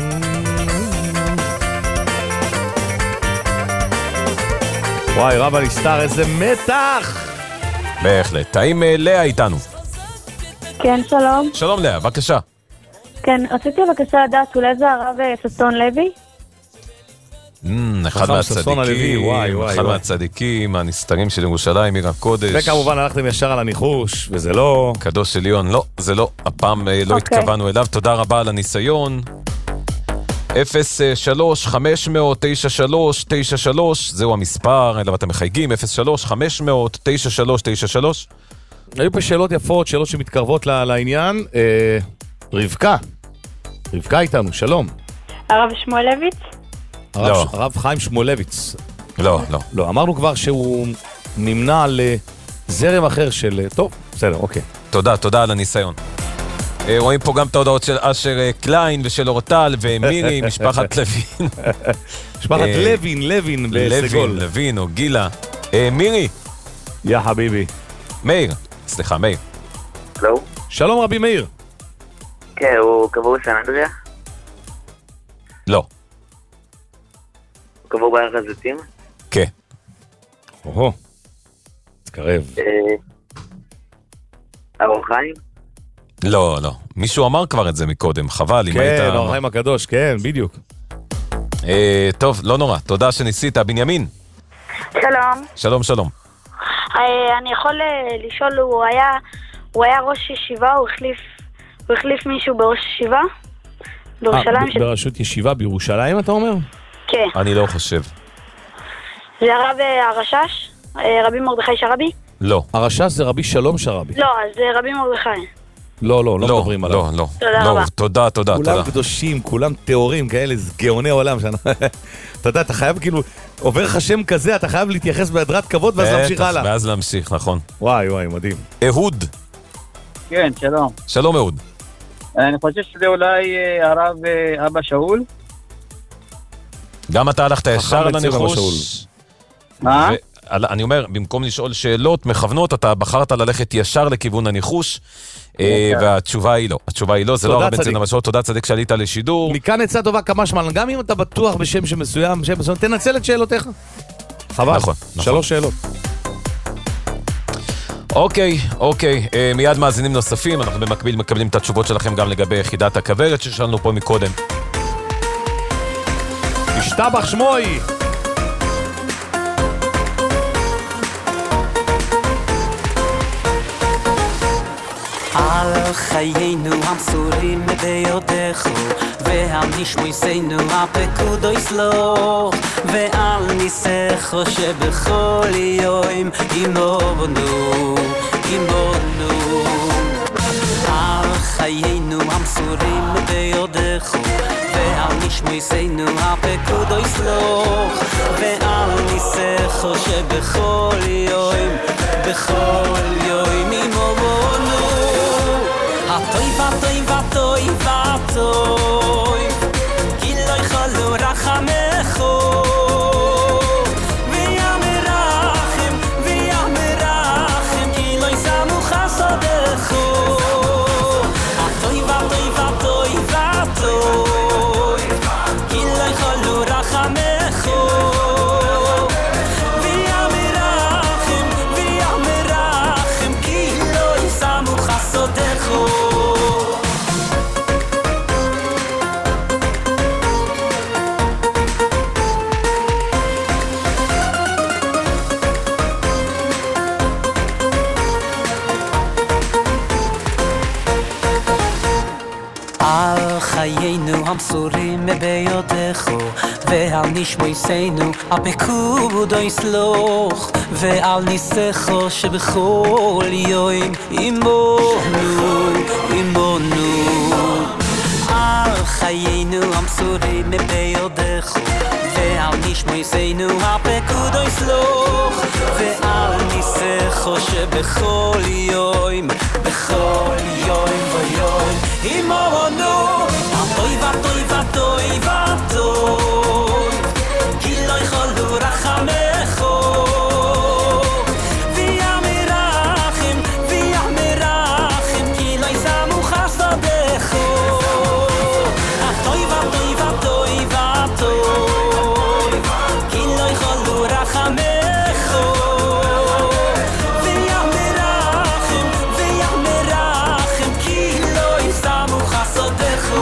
וואי, רב הנסתר, איזה מתח! בהחלט. האם לאה איתנו? כן, שלום. שלום לאה, בבקשה. כן, רציתי בבקשה לדעת, אולי זה הרב ששון לוי? אחד מהצדיקים, אחד מהצדיקים, הנסתרים של ירושלים, עיר הקודש. וכמובן הלכתם ישר על הניחוש, וזה לא... קדוש עליון, לא, זה לא, הפעם לא התכוונו אליו, תודה רבה על הניסיון. אפס שלוש חמש אפס אפס תשע שלוש תשע שלוש, זהו המספר, אלא אתם מחייגים, אפס שלוש חמש אפס אפס תשע שלוש תשע שלוש. היו פה שאלות יפות, שאלות שמתקרבות לעניין. רבקה, רבקה איתנו, שלום. הרב שמואלביץ? לא. הרב חיים שמואלביץ. לא, לא. לא, אמרנו כבר שהוא נמנע על זרם אחר של... טוב, בסדר, אוקיי. תודה, תודה על הניסיון. רואים פה גם את ההודעות של אשר קליין ושל אורטל ומירי, משפחת לוין. משפחת לוין, לוין בסגול. לוין, לוין או גילה. מירי. יא חביבי. מאיר, סליחה, מאיר. לא. שלום רבי מאיר. כן, הוא קבור בסן אנדריה? לא. הוא קבור בהר הזיתים? כן. או-הו. תקרב. אור חיים? לא, לא. מישהו אמר כבר את זה מקודם, חבל. כן, אור חיים הקדוש, כן, בדיוק. טוב, לא נורא. תודה שניסית. בנימין. שלום. שלום, שלום. אני יכול לשאול, הוא היה, הוא היה ראש ישיבה, הוא החליף, הוא החליף מישהו בראש ישיבה? בירושלים? בראשות ישיבה בירושלים, אתה אומר? כן. אני לא חושב. זה הרב הרשש? רבי מרדכי שרבי? לא. הרשש זה רבי שלום שרבי. לא, אז זה רבי מרדכי. לא, לא, לא מדברים עליו. לא, לא. תודה רבה. תודה, תודה, תודה. כולם קדושים, כולם תיאורים כאלה, גאוני עולם. אתה יודע, אתה חייב כאילו, עובר לך שם כזה, אתה חייב להתייחס בהדרת כבוד ואז להמשיך הלאה. ואז להמשיך, נכון. וואי, וואי, מדהים. אהוד. כן, שלום. שלום אהוד. אני חושב שזה אולי הרב אבא שאול. גם אתה הלכת ישר לניחוש. מה? אני אומר, במקום לשאול שאלות מכוונות, אתה בחרת ללכת ישר לכיוון הניחוש, והתשובה היא לא. התשובה היא לא, זה לא הרב בן ציון המשמעות. תודה צדיק שעלית לשידור. מכאן עצה טובה כמה שמלן, גם אם אתה בטוח בשם שמסוים, שם מסוים, תנצל את שאלותיך. חבל, נכון, שלוש שאלות. אוקיי, אוקיי, מיד מאזינים נוספים, אנחנו במקביל מקבלים את התשובות שלכם גם לגבי יחידת הכוורת ששאלנו פה מקודם. השתבח שמוי! על חיינו המסורים ביודך והנשמויסנו הפקודו יסלוח ועל ניסך שבכל יום עמנו עמנו על חיינו המסורים ביודך ועל נשמויסנו הפקודו יסלוח ועל ניסך שבכל יום בכל יום עמנו Atoy vatoy vatoy vatoy Ki lo ycholu rachamecho חיינו המסורים ביודך ועל נשמענו הפקוד יסלוח ועל ניסחו שבכל יום עמנו עמנו על חיינו המסורים ביודך ועל נשמענו הפקוד יסלוח ועל ניסחו שבכל יום בכל יום ויום עמנו טוי וטוי וטוי וטוי כי לא יכולו רחמך ויה מרחם ויה מרחם כי לא ישמו חסדך טוי וטוי וטוי וטוי כי לא יכולו רחמך ויה מרחם ויה מרחם כי לא ישמו חסדך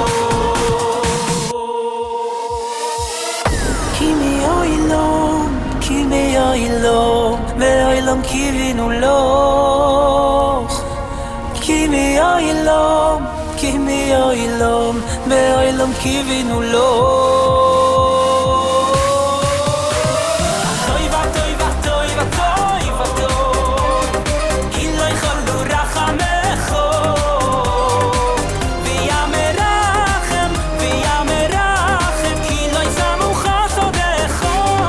ואילום קיווינו לך כי מאילום כי מאילום ואילום קיווינו לך טוי וטוי וטוי וטוי וטוי כי לא יכולו רחמך ויה מרחם ויה מרחם כי לא ישמו חסדך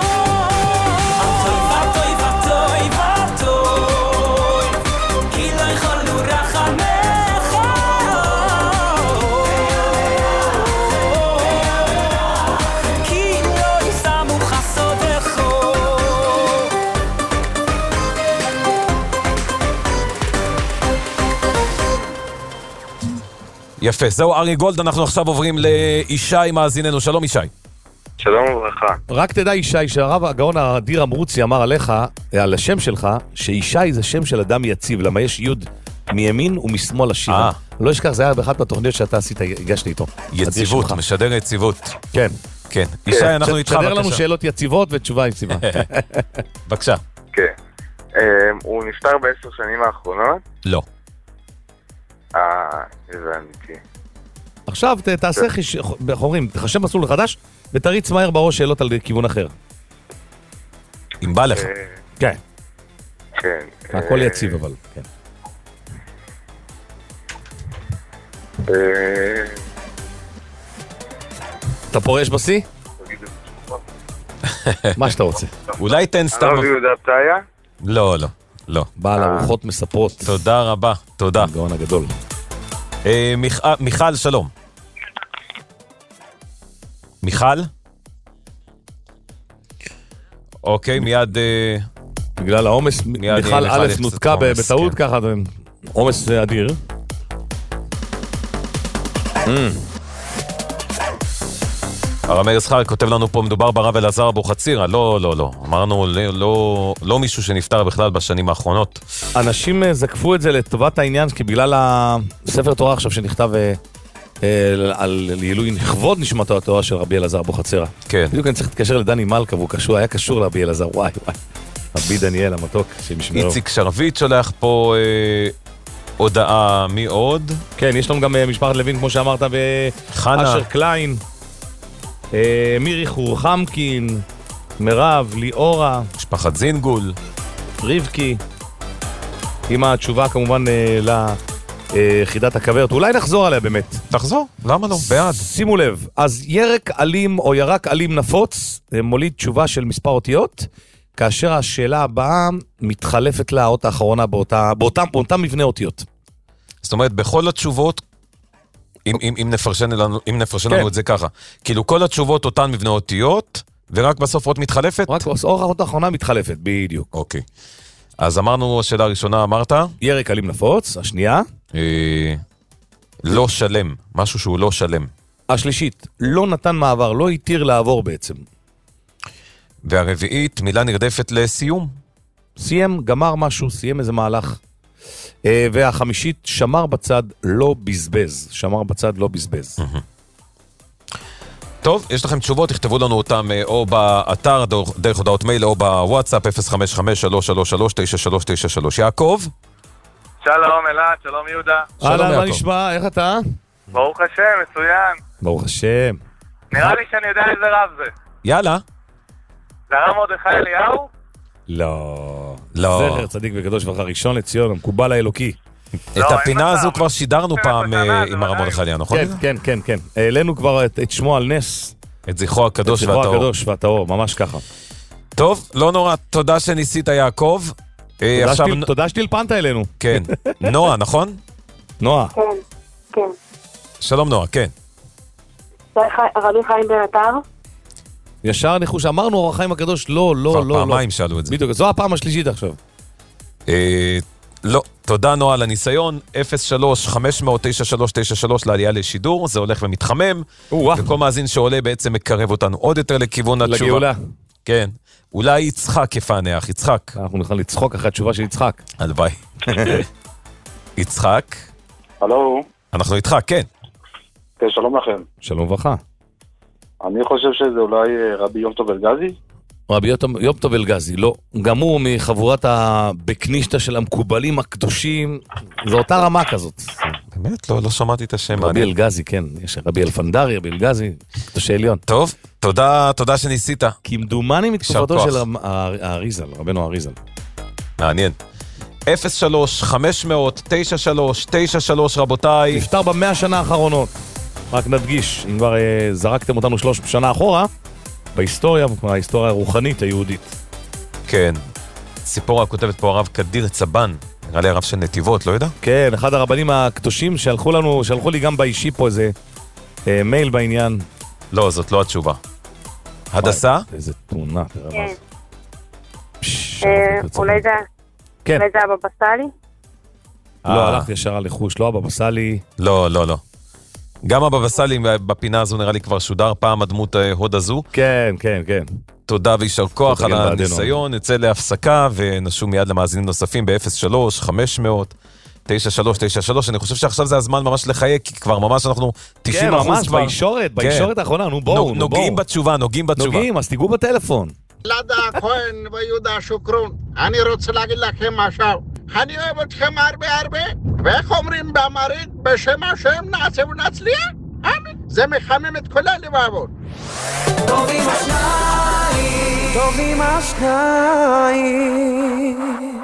יפה, זהו ארי גולד, אנחנו עכשיו עוברים לישי מאזיננו. שלום ישי. שלום וברכה. רק תדע ישי שהרב הגאון האדיר אמרוצי אמר עליך, על השם שלך, שישי זה שם של אדם יציב, למה יש יוד מימין ומשמאל השירה. לא אשכח, זה היה באחת מהתוכניות שאתה עשית, הגשתי איתו. יציבות, משדר יציבות. כן. כן. ישי, אנחנו איתך בבקשה. תשדר לנו שאלות יציבות ותשובה יציבה. בבקשה. כן. הוא נפטר בעשר שנים האחרונות? לא. אה, הבנתי. עכשיו תעשה, אומרים, תחשב מסלול חדש ותריץ מהר בראש שאלות על כיוון אחר. אם בא לך. כן. כן. הכל יציב אבל, כן. אתה פורש בסי? מה שאתה רוצה. אולי תן סתם... הרב יהודה פתאיה? לא, לא, לא. בעל ארוחות מספרות. תודה רבה, תודה. הגאון הגדול. מיכל, שלום. מיכל? אוקיי, מיד... בגלל העומס, מיכל א' נותקה בטעות ככה, עומס אדיר. הרב ישחק כותב לנו פה, מדובר ברב אלעזר אבוחצירא. לא, לא, לא. אמרנו, לא, לא מישהו שנפטר בכלל בשנים האחרונות. אנשים זקפו את זה לטובת העניין, כי בגלל הספר תורה עכשיו שנכתב על עילוי לכבוד נשמתו התורה של רבי אלעזר אבוחצירא. כן. בדיוק אני צריך להתקשר לדני מלכה, והוא קשור, היה קשור לרבי אלעזר. וואי, וואי. רבי דניאל המתוק, שמשמרו. איציק שרביט שולח פה אה, הודעה. מי עוד? כן, יש לנו גם משפחת לוין, כמו שאמרת, באשר קליין. מירי חורחמקין, מירב, ליאורה, משפחת זינגול, רבקי, עם התשובה כמובן ליחידת הכוורת. אולי נחזור עליה באמת. תחזור, למה לא? בעד. שימו לב, אז ירק אלים או ירק אלים נפוץ מוליד תשובה של מספר אותיות, כאשר השאלה הבאה מתחלפת לאות האחרונה באותה, באותם, באותם מבנה אותיות. זאת אומרת, בכל התשובות, אם, אם, אם נפרשן לנו, אם נפרשן לנו את זה ככה, כאילו כל התשובות אותן מבנה אותיות, ורק בסוף אות מתחלפת? רק בסוף האות האחרונה מתחלפת, בדיוק. אוקיי. אז אמרנו, השאלה הראשונה אמרת? ירק אלים נפוץ, השנייה? אה, לא שלם, משהו שהוא לא שלם. השלישית, לא נתן מעבר, לא התיר לעבור בעצם. והרביעית, מילה נרדפת לסיום. סיים, גמר משהו, סיים איזה מהלך. והחמישית, שמר בצד, לא בזבז. שמר בצד, לא בזבז. טוב, יש לכם תשובות, תכתבו לנו אותם או באתר, דרך הודעות מייל, או בוואטסאפ, אפס חמש חמש שלוש שלוש שלוש תשע שלוש תשע שלוש. יעקב? שלום אלעד, שלום יהודה. אהלן, מה נשמע? איך אתה? ברוך השם, מצוין. ברוך השם. נראה לי שאני יודע איזה רב זה. יאללה. זה הרב מרדכי אליהו? לא. לא. זכר צדיק וקדוש לברכה, ראשון לציון, המקובל האלוקי. את הפינה הזו כבר שידרנו פעם עם הרב מרדכי אליהו, נכון? כן, כן, כן, כן. העלינו כבר את שמו על נס. את זכרו הקדוש והטהור. את זכרו הקדוש והטהור, ממש ככה. טוב, לא נורא, תודה שניסית יעקב. תודה שטלפנת אלינו. כן. נועה, נכון? נועה. כן, כן. שלום נועה, כן. רבי חיים בן עטר. ישר ניחוש, אמרנו אור החיים הקדוש, לא, לא, לא. כבר פעמיים שאלו את זה. בדיוק, זו הפעם השלישית עכשיו. לא, תודה נועה על הניסיון. אפס שלוש חמש אפס אפס תשע שלוש תשע שלוש לעלייה לשידור, זה הולך ומתחמם, וכל מאזין שעולה בעצם מקרב אותנו עוד יותר לכיוון התשובה. לגאולה. כן. אולי יצחק יפענח, יצחק. אנחנו נוכל לצחוק אחרי התשובה של יצחק. הלוואי. יצחק. הלו. אנחנו איתך, כן. כן, שלום לכם. שלום וברכה. אני חושב שזה אולי רבי יום טוב אלגזי? רבי יום טוב אלגזי, לא. גם הוא מחבורת הבקנישתא של המקובלים הקדושים, זו אותה רמה כזאת. באמת? לא, לא שמעתי את השם. רבי אלגזי, כן. יש רבי אלפנדרי, רבי אלגזי, קדושי עליון. טוב, תודה, תודה שניסית. כמדומני מתקופתו של האריזל, רבנו האריזל. מעניין. אפס שלוש חמש אפס אפס תשע שלוש תשע שלוש רבותיי. נפטר במאה השנה האחרונות. רק נדגיש, אם כבר אה, זרקתם אותנו שלוש שנה אחורה, בהיסטוריה, ההיסטוריה הרוחנית היהודית. כן. סיפור הכותבת פה הרב קדיר צבן, נראה לי הרב של נתיבות, לא יודע? כן, אחד הרבנים הקדושים שלחו לנו, שלחו לי גם באישי פה איזה אה, מייל בעניין. לא, זאת לא התשובה. הדסה? איזה תמונה. כן. אולי זה... כן. אולי זה אבא בסלי? לא, הלכתי ישר על לחוש, לא אבא בסלי. לא, לא, לא. גם אבא בסלי בפינה הזו נראה לי כבר שודר פעם הדמות הוד הזו. כן, כן, כן. תודה וישר כוח על הניסיון. נצא להפסקה ונשום מיד למאזינים נוספים ב-אפס שלוש חמש אפס אפס תשע שלוש תשע שלוש. אני חושב שעכשיו זה הזמן ממש לחייק, כי כבר ממש אנחנו תשעים אחוז כבר. כן, ממש, בישורת, בישורת האחרונה, נו בואו, נו בואו. נוגעים בתשובה, נוגעים בתשובה. נוגעים, אז תיגעו בטלפון. לדה כהן ויהודה שוקרון, אני רוצה להגיד לכם משהו. אני אוהב אתכם הרבה הרבה, ואיך אומרים באמרית, בשם השם נעשה ונצליח? אמן. זה מחמם את כל הלבבות. טובים השניים, טובים השניים.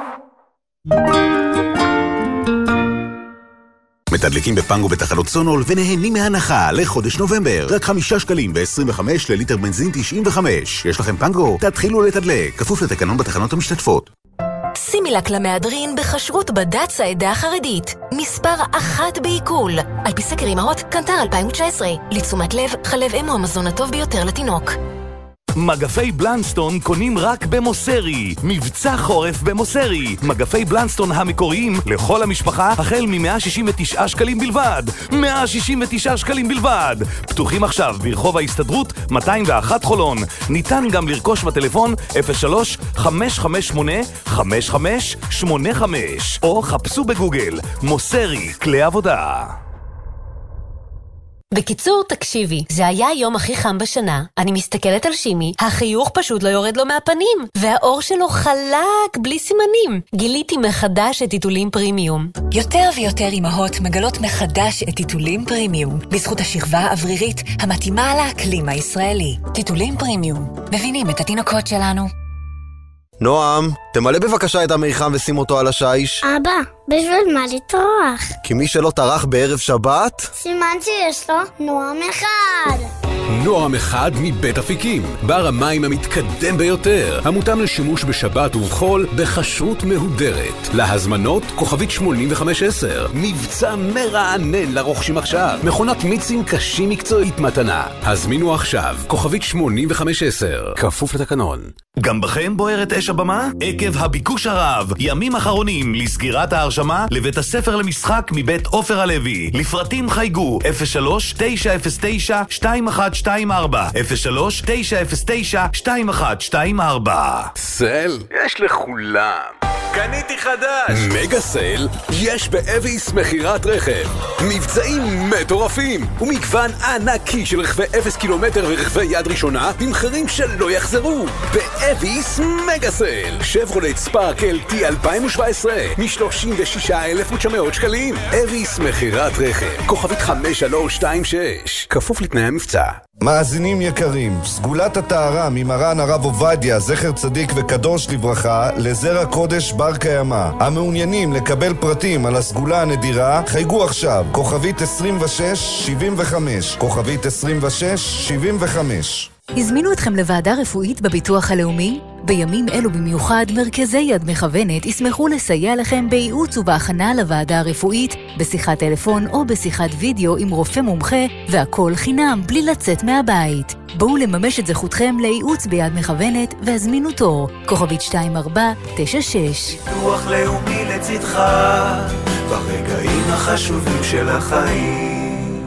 מתדלקים בפנגו בתחנות סונול ונהנים מהנחה לחודש נובמבר. רק חמישה שקלים ו-עשרים וחמש לליטר בנזין תשעים וחמש. יש לכם פנגו? תתחילו לתדלק. כפוף לתקנון בתחנות המשתתפות. שימי לק למהדרין בחשרות בד"ץ העדה החרדית. מספר אחת בעיכול. על פי סקר אמהות, קנטר אלפיים תשע עשרה. לתשומת לב, חלב אם הוא המזון הטוב ביותר לתינוק. מגפי בלנסטון קונים רק במוסרי. מבצע חורף במוסרי. מגפי בלנסטון המקוריים לכל המשפחה החל מ-מאה שישים ותשעה שקלים בלבד. מאה שישים ותשעה שקלים בלבד. פתוחים עכשיו ברחוב ההסתדרות מאתיים ואחת חולון. ניתן גם לרכוש בטלפון אפס שלוש חמש חמש שמונה חמש חמש שמונה חמש או חפשו בגוגל מוסרי כלי עבודה. בקיצור, תקשיבי, זה היה היום הכי חם בשנה. אני מסתכלת על שימי, החיוך פשוט לא יורד לו מהפנים, והאור שלו חלק, בלי סימנים. גיליתי מחדש את טיטולים פרימיום. יותר ויותר אמהות מגלות מחדש את טיטולים פרימיום, בזכות השכבה האוורירית המתאימה לאקלים הישראלי. טיטולים פרימיום, מבינים את התינוקות שלנו. נועם, תמלא בבקשה את המיחם ושים אותו על השיש. אבא, בשביל מה לטרוח? כי מי שלא טרח בערב שבת... סימן שיש לו נועם אחד. נועם אחד מבית אפיקים, בר המים המתקדם ביותר, המותאם לשימוש בשבת ובחול בכשרות מהודרת. להזמנות כוכבית שמונים וחמש עשר. מבצע מרענן לרוכשים עכשיו. מכונת מיצים קשים מקצועית מתנה. הזמינו עכשיו כוכבית שמונים וחמש עשר. כפוף לתקנון. גם בכם בוערת אש הבמה? עקב הביקוש הרב, ימים אחרונים לסגירת ההרשמה לבית הספר למשחק מבית עופר הלוי. לפרטים חייגו אפס שלוש תשע אפס תשע שתיים אחת שתיים ארבע אפס שלוש תשע אפס תשע שתיים אחת שתיים ארבע. סל, יש לכולם. קניתי חדש! מגה סייל יש באביס מחירת רכב. מבצעים מטורפים ומגוון ענקי של רכבי אפס קילומטר ורכבי יד ראשונה במחירים שלא יחזרו. באביס מגה סייל. שברולט ספארק אל טי אלפיים שבע עשרה מ-שלושים ושישה אלף ותשע מאות שקלים. אביס מחירת רכב. כוכבית חמש שלוש שתיים שש. כפוף לתנאי המבצע. מאזינים יקרים, סגולת הטהרה ממרן הרב עובדיה, זכר צדיק וקדוש לברכה, לזרע קודש בר קיימא. המעוניינים לקבל פרטים על הסגולה הנדירה, חייגו עכשיו, כוכבית עשרים ושש שבעים וחמש, כוכבית עשרים ושש שבעים וחמש. הזמינו אתכם לוועדה רפואית בביטוח הלאומי? בימים אלו במיוחד, מרכזי יד מכוונת ישמחו לסייע לכם בייעוץ ובהכנה לוועדה הרפואית, בשיחת טלפון או בשיחת וידאו עם רופא מומחה, והכל חינם בלי לצאת מהבית. בואו לממש את זכותכם לייעוץ ביד מכוונת והזמינו תור. כוכבית שתיים ארבע תשע שש. ביטוח לאומי לצדך ברגעים החשובים של החיים.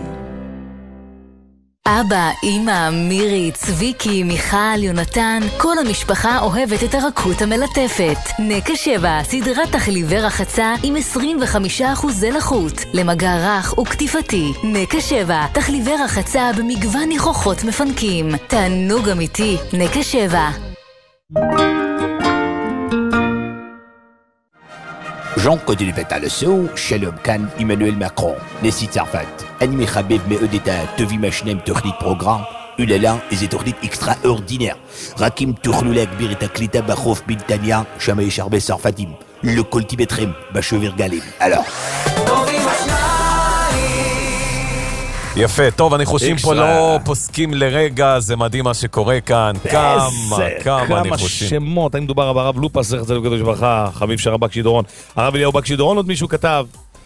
אבא, אמא, מירי, צביקי, מיכל, יונתן, כל המשפחה אוהבת את הרכות המלטפת. נקה שבע, סדרת תחליבי רחצה עם עשרים וחמישה אחוז לחות, למגע רך וכתיפתי. נקה שבע, תחליבי רחצה במגוון ניחוחות מפנקים. תענוג אמיתי, נקה שבע. Jean-Claude Levet-Alessou, Shalom Khan, Emmanuel Macron, Nessie Tzarfat, Anime Khabib Me'odeta, Tevi Machnem, Tournit Programme, Ulala, et des tournites extraordinaires. Rakim Tourloulek, Birita Klita, Bachof, Bintania, Shamaï Charbé Sarfatim, le Coltibetrem, Bachevir Galim. Alors. יפה, טוב, הניחושים פה לא פוסקים לרגע, זה מדהים מה שקורה כאן. כמה, כמה ניחושים. כמה שמות, האם מדובר הרב לופס, זכר צדיק וקדוש לברכה, חביב שרה בקשי דורון, הרב אליהו בקשי דורון, עוד מישהו כתב,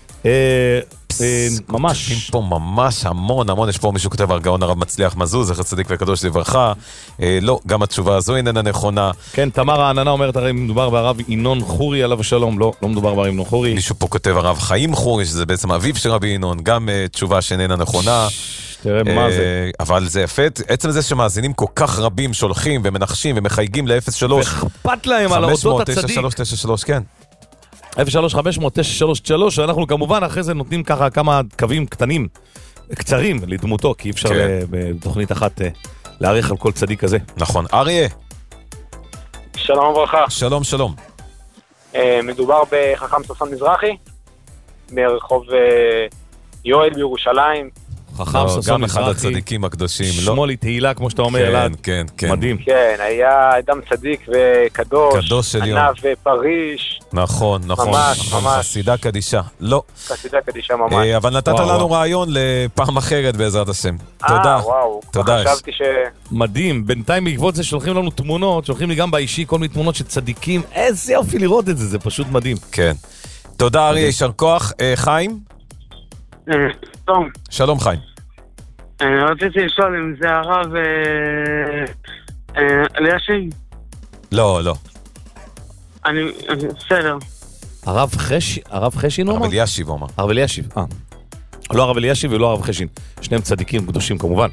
ממש. כותבים פה ממש המון, המון, יש פה מישהו כותב הרגעון הרב מצליח מזוז, זכר צדיק וקדוש לברכה. לא, גם התשובה הזו איננה נכונה. כן, תמר העננה אומרת, הרי מדובר בהרב ינון חורי עליו השלום, לא, לא מדובר בהרב ינון חורי. מישהו פה כותב הרב חיים חורי, שזה בעצם אביו של רבי ינון, גם תשובה שאיננה נכונה. תראה מה זה. אבל זה יפה, עצם זה שמאזינים כל כך רבים שולחים ומנחשים ומחייגים ל-אפס שלוש. וחפת להם על האותות הצדיק. חמש מאות תשע שלוש תשע שלוש, כן. אפס שלוש חמש אפס אפס תשע שלוש שלוש, ואנחנו כמובן אחרי זה נותנים ככה כמה קווים קטנים, קצרים לדמותו, כי אי אפשר בתוכנית אחת להעריך על כל צדיק כזה. נכון. אריה. שלום וברכה. שלום, שלום. מדובר בחכם ששון מזרחי, ברחוב יואל בירושלים. חכם ששון גם אחד מזרחי. הצדיקים הקדושים. שמולי תהילה, כמו שאתה אומר, אלעד. כן, כן. מדהים. כן, היה אדם צדיק וקדוש. קדוש עליון. ענב ופריש. נכון, נכון. ממש, ממש. חסידה קדישה. לא. חסידה קדישה ממש. אבל נתת לנו רעיון לפעם אחרת בעזרת השם. תודה. אה, וואו. תודה. חשבתי ש... מדהים. בינתיים בעקבות זה שולחים לנו תמונות, שולחים לי גם באישי כל מיני תמונות של צדיקים. איזה יופי לראות את זה, זה פשוט מדהים. כן. תודה אריה, יישר כוח. חיים? שלום. שלום חיים. רציתי לשאול אם זה הרב אלישיב? לא, לא. אני, בסדר. הרב חשין? הרב חשין הוא אמר? הרב אלישיב הוא אמר. הרב אלישיב, אה. לא הרב אלישיב ולא הרב חשין. שניהם צדיקים קדושים כמובן.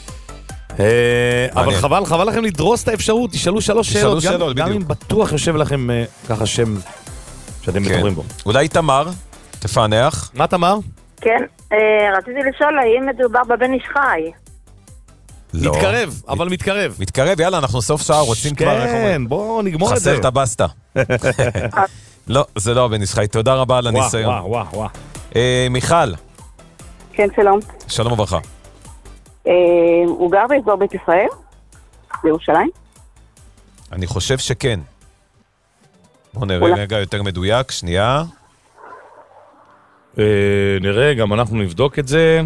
אבל חבל, חבל לכם לדרוס את האפשרות, תשאלו שלוש שאלות, גם אם בטוח יושב לכם ככה שם שאתם מדברים בו. אולי תמר, תפענח. מה תמר? כן, רציתי לשאול האם מדובר בבן איש חי. לא. מתקרב, אבל מתקרב. מתקרב, יאללה, אנחנו סוף שעה רוצים כבר... כן, בואו נגמור את זה. חסר את הבסטה. לא, זה לא הבן איש חי, תודה רבה על הניסיון. וואו, וואו, וואו. מיכל. כן, שלום. שלום וברכה. הוא גר באזור בית ישראל? בירושלים? אני חושב שכן. בואו נראה רגע יותר מדויק, שנייה. נראה, גם אנחנו נבדוק את זה.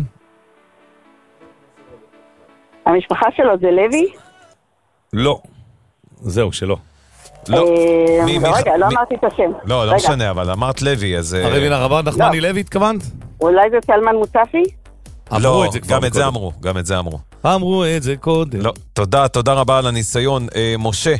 המשפחה שלו זה לוי? לא. זהו, שלא. לא. רגע, לא אמרתי את השם. לא, לא משנה, אבל אמרת לוי, אז... הרי מן הרב נחמני לוי התכוונת? אולי זה סלמן מוצפי? לא, גם את זה אמרו, גם את זה אמרו. אמרו את זה קודם. לא, תודה, תודה רבה על הניסיון. משה.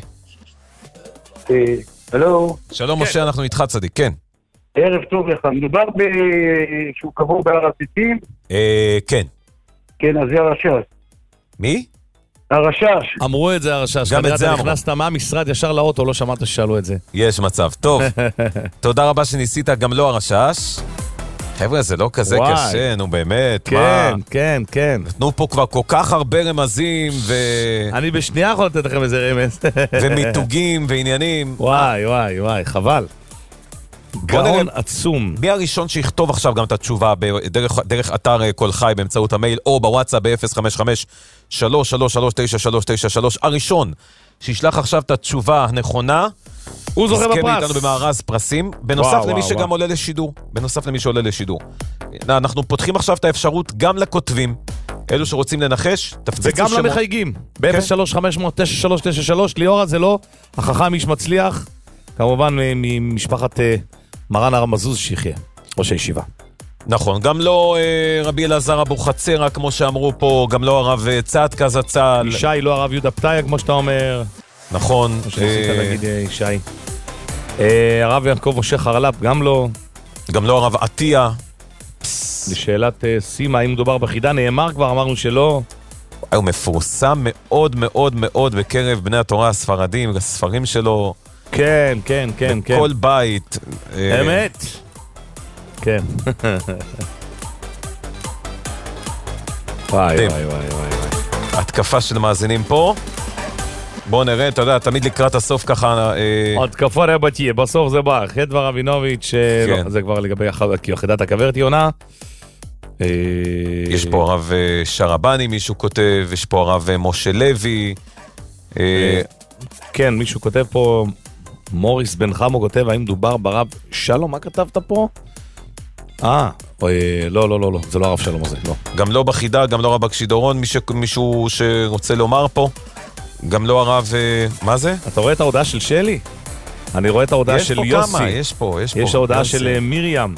הלו. שלום משה, אנחנו איתך צדיק, כן. ערב טוב לך, מדובר שהוא קבור בהר עציצים? כן. כן, אז זה הרש"ס. מי? הרשש. אמרו את זה הרשש. גם את זה אתה אמרו. נכנסת מהמשרד ישר לאוטו, לא שמעת ששאלו את זה. יש מצב. טוב, תודה רבה שניסית גם לא הרשש. חבר'ה, זה לא כזה וואי. קשה, נו באמת, כן, מה? כן, כן. נתנו פה כבר כל כך הרבה רמזים ו... אני בשנייה יכול לתת לכם איזה רמז. ומיתוגים ועניינים. וואי, וואי, וואי, חבל. גאון עצום. מי הראשון שיכתוב עכשיו גם את התשובה בדרך, דרך אתר כל חי באמצעות המייל או בוואטסאפ ב-אפס חמש חמש שלוש שלוש שלוש תשע שלוש תשע שלוש, הראשון שישלח עכשיו את התשובה הנכונה, הוא זוכה בפרס. יזכה מאיתנו במארז פרסים, בנוסף וואו, למי וואו, שגם וואו. עולה לשידור. בנוסף למי שעולה לשידור. אנחנו פותחים עכשיו את האפשרות גם לכותבים, אלו שרוצים לנחש, תפציצו וגם שמות. למחייגים. ב-אפס שלוש חמש אפס אפס תשע שלוש תשע שלוש, ליאורה זה לא, החכם איש מצליח, כמובן ממשפחת אה, מרן הרב מזוז שיחיה, ראש הישיבה. נכון, גם לא אה, רבי אלעזר אבו חצרה, כמו שאמרו פה, גם לא הרב אה, צעתקה זצ"ל. ישי, לא הרב יהודה פתיה, כמו שאתה אומר. נכון. כמו שניסית אה... להגיד אה, ישי. אה, הרב יעקב משה חרל"פ, גם לא. גם לא הרב עטיה. לשאלת אה, סימה, האם מדובר בחידה, נאמר כבר, אמרנו שלא. הוא מפורסם מאוד מאוד מאוד בקרב בני התורה הספרדים, הספרים שלו. כן, כן, כן, כן. בכל בית. אמת. כן. וואי, וואי, וואי, וואי. התקפה של מאזינים פה. בואו נראה, אתה יודע, תמיד לקראת הסוף ככה... התקפה רבתי, בסוף זה בא. חדווה רבינוביץ', זה כבר לגבי יחידת הכוורת יונה. יש פה הרב שרבני, מישהו כותב, יש פה הרב משה לוי. כן, מישהו כותב פה, מוריס בן חמו כותב, האם דובר ברב שלום, מה כתבת פה? אה, לא, לא, לא, לא, זה לא הרב שלום הזה, לא. גם לא בחידה, גם לא רב הקשידורון, מישהו שרוצה לומר פה. גם לא הרב, מה זה? אתה רואה את ההודעה של שלי? אני רואה את ההודעה של יוסי. יש פה כמה, יש פה, יש פה. יש ההודעה של מרים.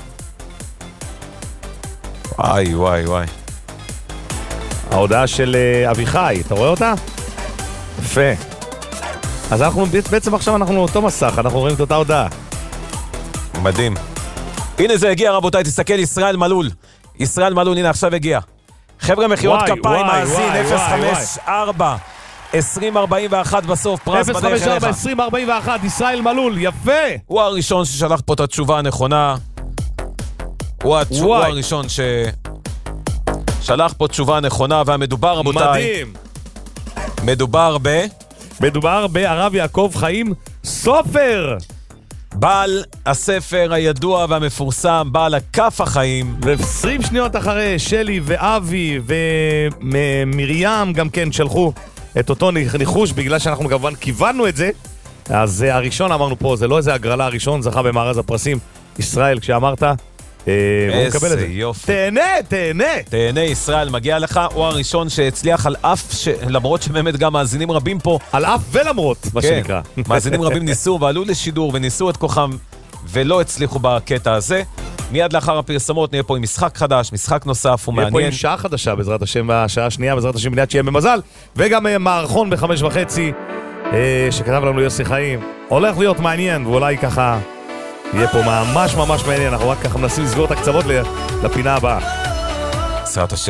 וואי, וואי, וואי. ההודעה של אביחי, אתה רואה אותה? יפה. אז אנחנו, בעצם עכשיו אנחנו אותו מסך, אנחנו רואים את אותה הודעה. מדהים. הנה זה הגיע, רבותיי, תסתכל, ישראל מלול. ישראל מלול, הנה עכשיו הגיע. חבר'ה, מחיאות כפיים, מאזין, אפס חמש ארבע עשרים ארבעים ואחת בסוף, פרס בדרך אליך. אפס חמש ארבע עשרים ארבעים ואחת, ישראל מלול, יפה. הוא הראשון ששלח פה את התשובה הנכונה. הוא, התש... הוא הראשון ששלח פה תשובה נכונה, והמדובר, רבותיי. מדהים. מדובר ב... מדובר בהרב יעקב חיים סופר. בעל הספר הידוע והמפורסם, בעל הכף החיים. ועשרים שניות אחרי, שלי ואבי ומרים גם כן שלחו את אותו ניחוש, בגלל שאנחנו כמובן כיוונו את זה. אז הראשון אמרנו פה, זה לא איזה הגרלה הראשון, זכה במארז הפרסים. ישראל, כשאמרת, איזה יופי. תהנה, תהנה. תהנה, ישראל, מגיע לך. הוא הראשון שהצליח על אף, למרות שבאמת גם מאזינים רבים פה. על אף ולמרות, מה שנקרא. מאזינים רבים ניסו ועלו לשידור וניסו את כוחם ולא הצליחו בקטע הזה. מיד לאחר הפרסמות נהיה פה עם משחק חדש, משחק נוסף ומעניין. נהיה פה עם שעה חדשה בעזרת השם, והשעה השנייה בעזרת השם מיד שיהיה במזל. וגם מערכון בחמש וחצי, שכתב לנו יוסי חיים. הולך להיות מעניין, ואולי ככה... יהיה פה ממש ממש מעניין, אנחנו רק ככה מנסים לסגור את הקצוות לפינה הבאה. בעזרת השם.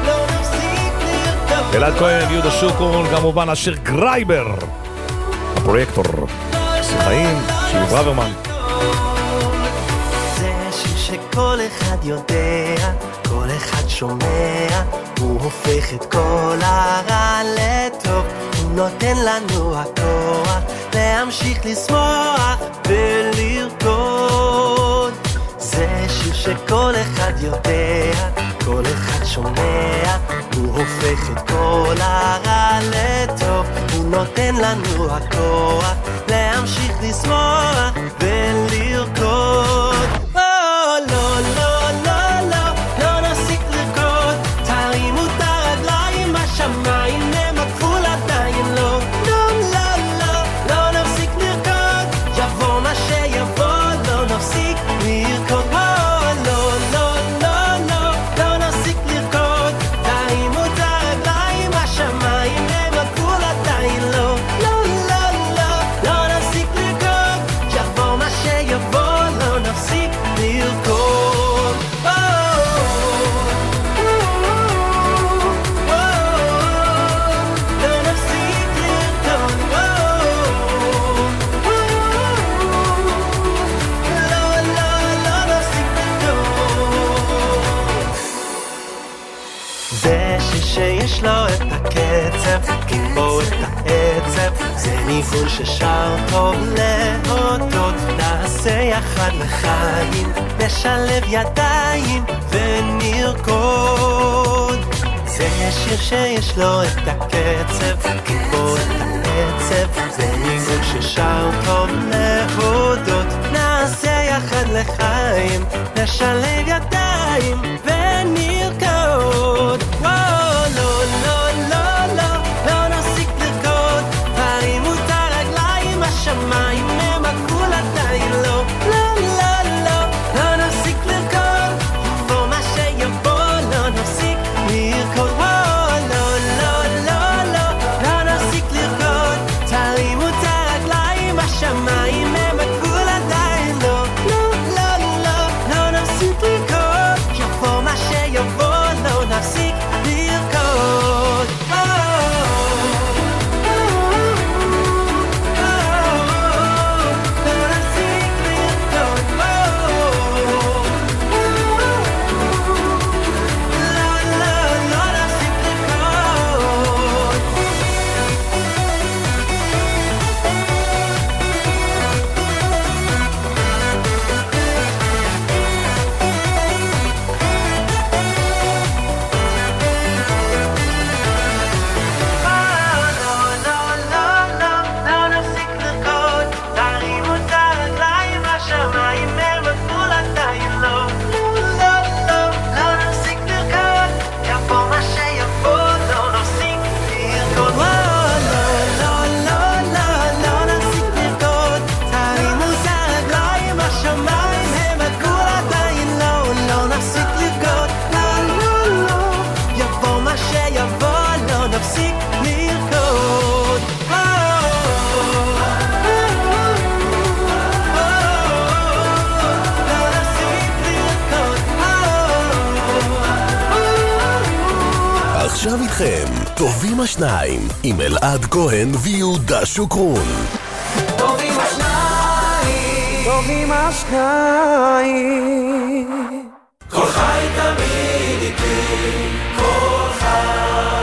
אלעד כהן, יהודה שוקרון, כמובן אשר גרייבר, הפרויקטור, חיים, שיבי ברוורמן. זה שיר שכל אחד יודע, כל אחד שומע, הוא הופך את כל הרע לטוב, הוא נותן לנו הכוח להמשיך לשמוח ולרקוד. זה שיר שכל אחד יודע, כל אחד שומע, הוא הופך את כל הרע לטוב, הוא נותן לנו הכוח להמשיך לשמוח ולרקוד. או לא לא לא לא לא נפסיק לרקוד, תרימו את הרגליים השמיים הם הגבול עדיין לא. לא לא לא לא נפסיק לרקוד, יבוא מה שיבוא לא נפסיק לרקוד. או לא לא לא לא לא נפסיק לרקוד, תרימו את הרגליים השמיים הם הגבול עדיין לא. לא לא לא לא נפסיק לרקוד, יבוא מה שיבוא הקצב, בואו את העצב, זה ניגון ששר טוב להודות, נעשה יחד לחיים, נשלב ידיים ונרקוד. זה שיר שיש לו את הקצב, בואו את העצב, זה ניגון ששר טוב להודות, נעשה יחד לחיים, נשלב ידיים ונרקוד. וואו, לא, לא, לא, לא, לא נפסיק לרקוד, תרימו את הרגליים, השמיים הם הגבול עדיין לא, לא, לא, לא, לא נפסיק לרקוד, יבוא מה שיבוא, לא נפסיק לרקוד. וואו, לא, לא, לא, לא, לא נפסיק לרקוד, תרימו את הרגליים, השמיים הם הגבול עדיין לא, לא, לא, לא, לא נפסיק לרקוד, יבוא מה שיבוא, לא נפסיק לרקוד. עכשיו איתכם, טובים השניים, עם אלעד כהן ויהודה שוקרון. טובים השניים, טובים השניים, כל חי תמיד איתי, כל חי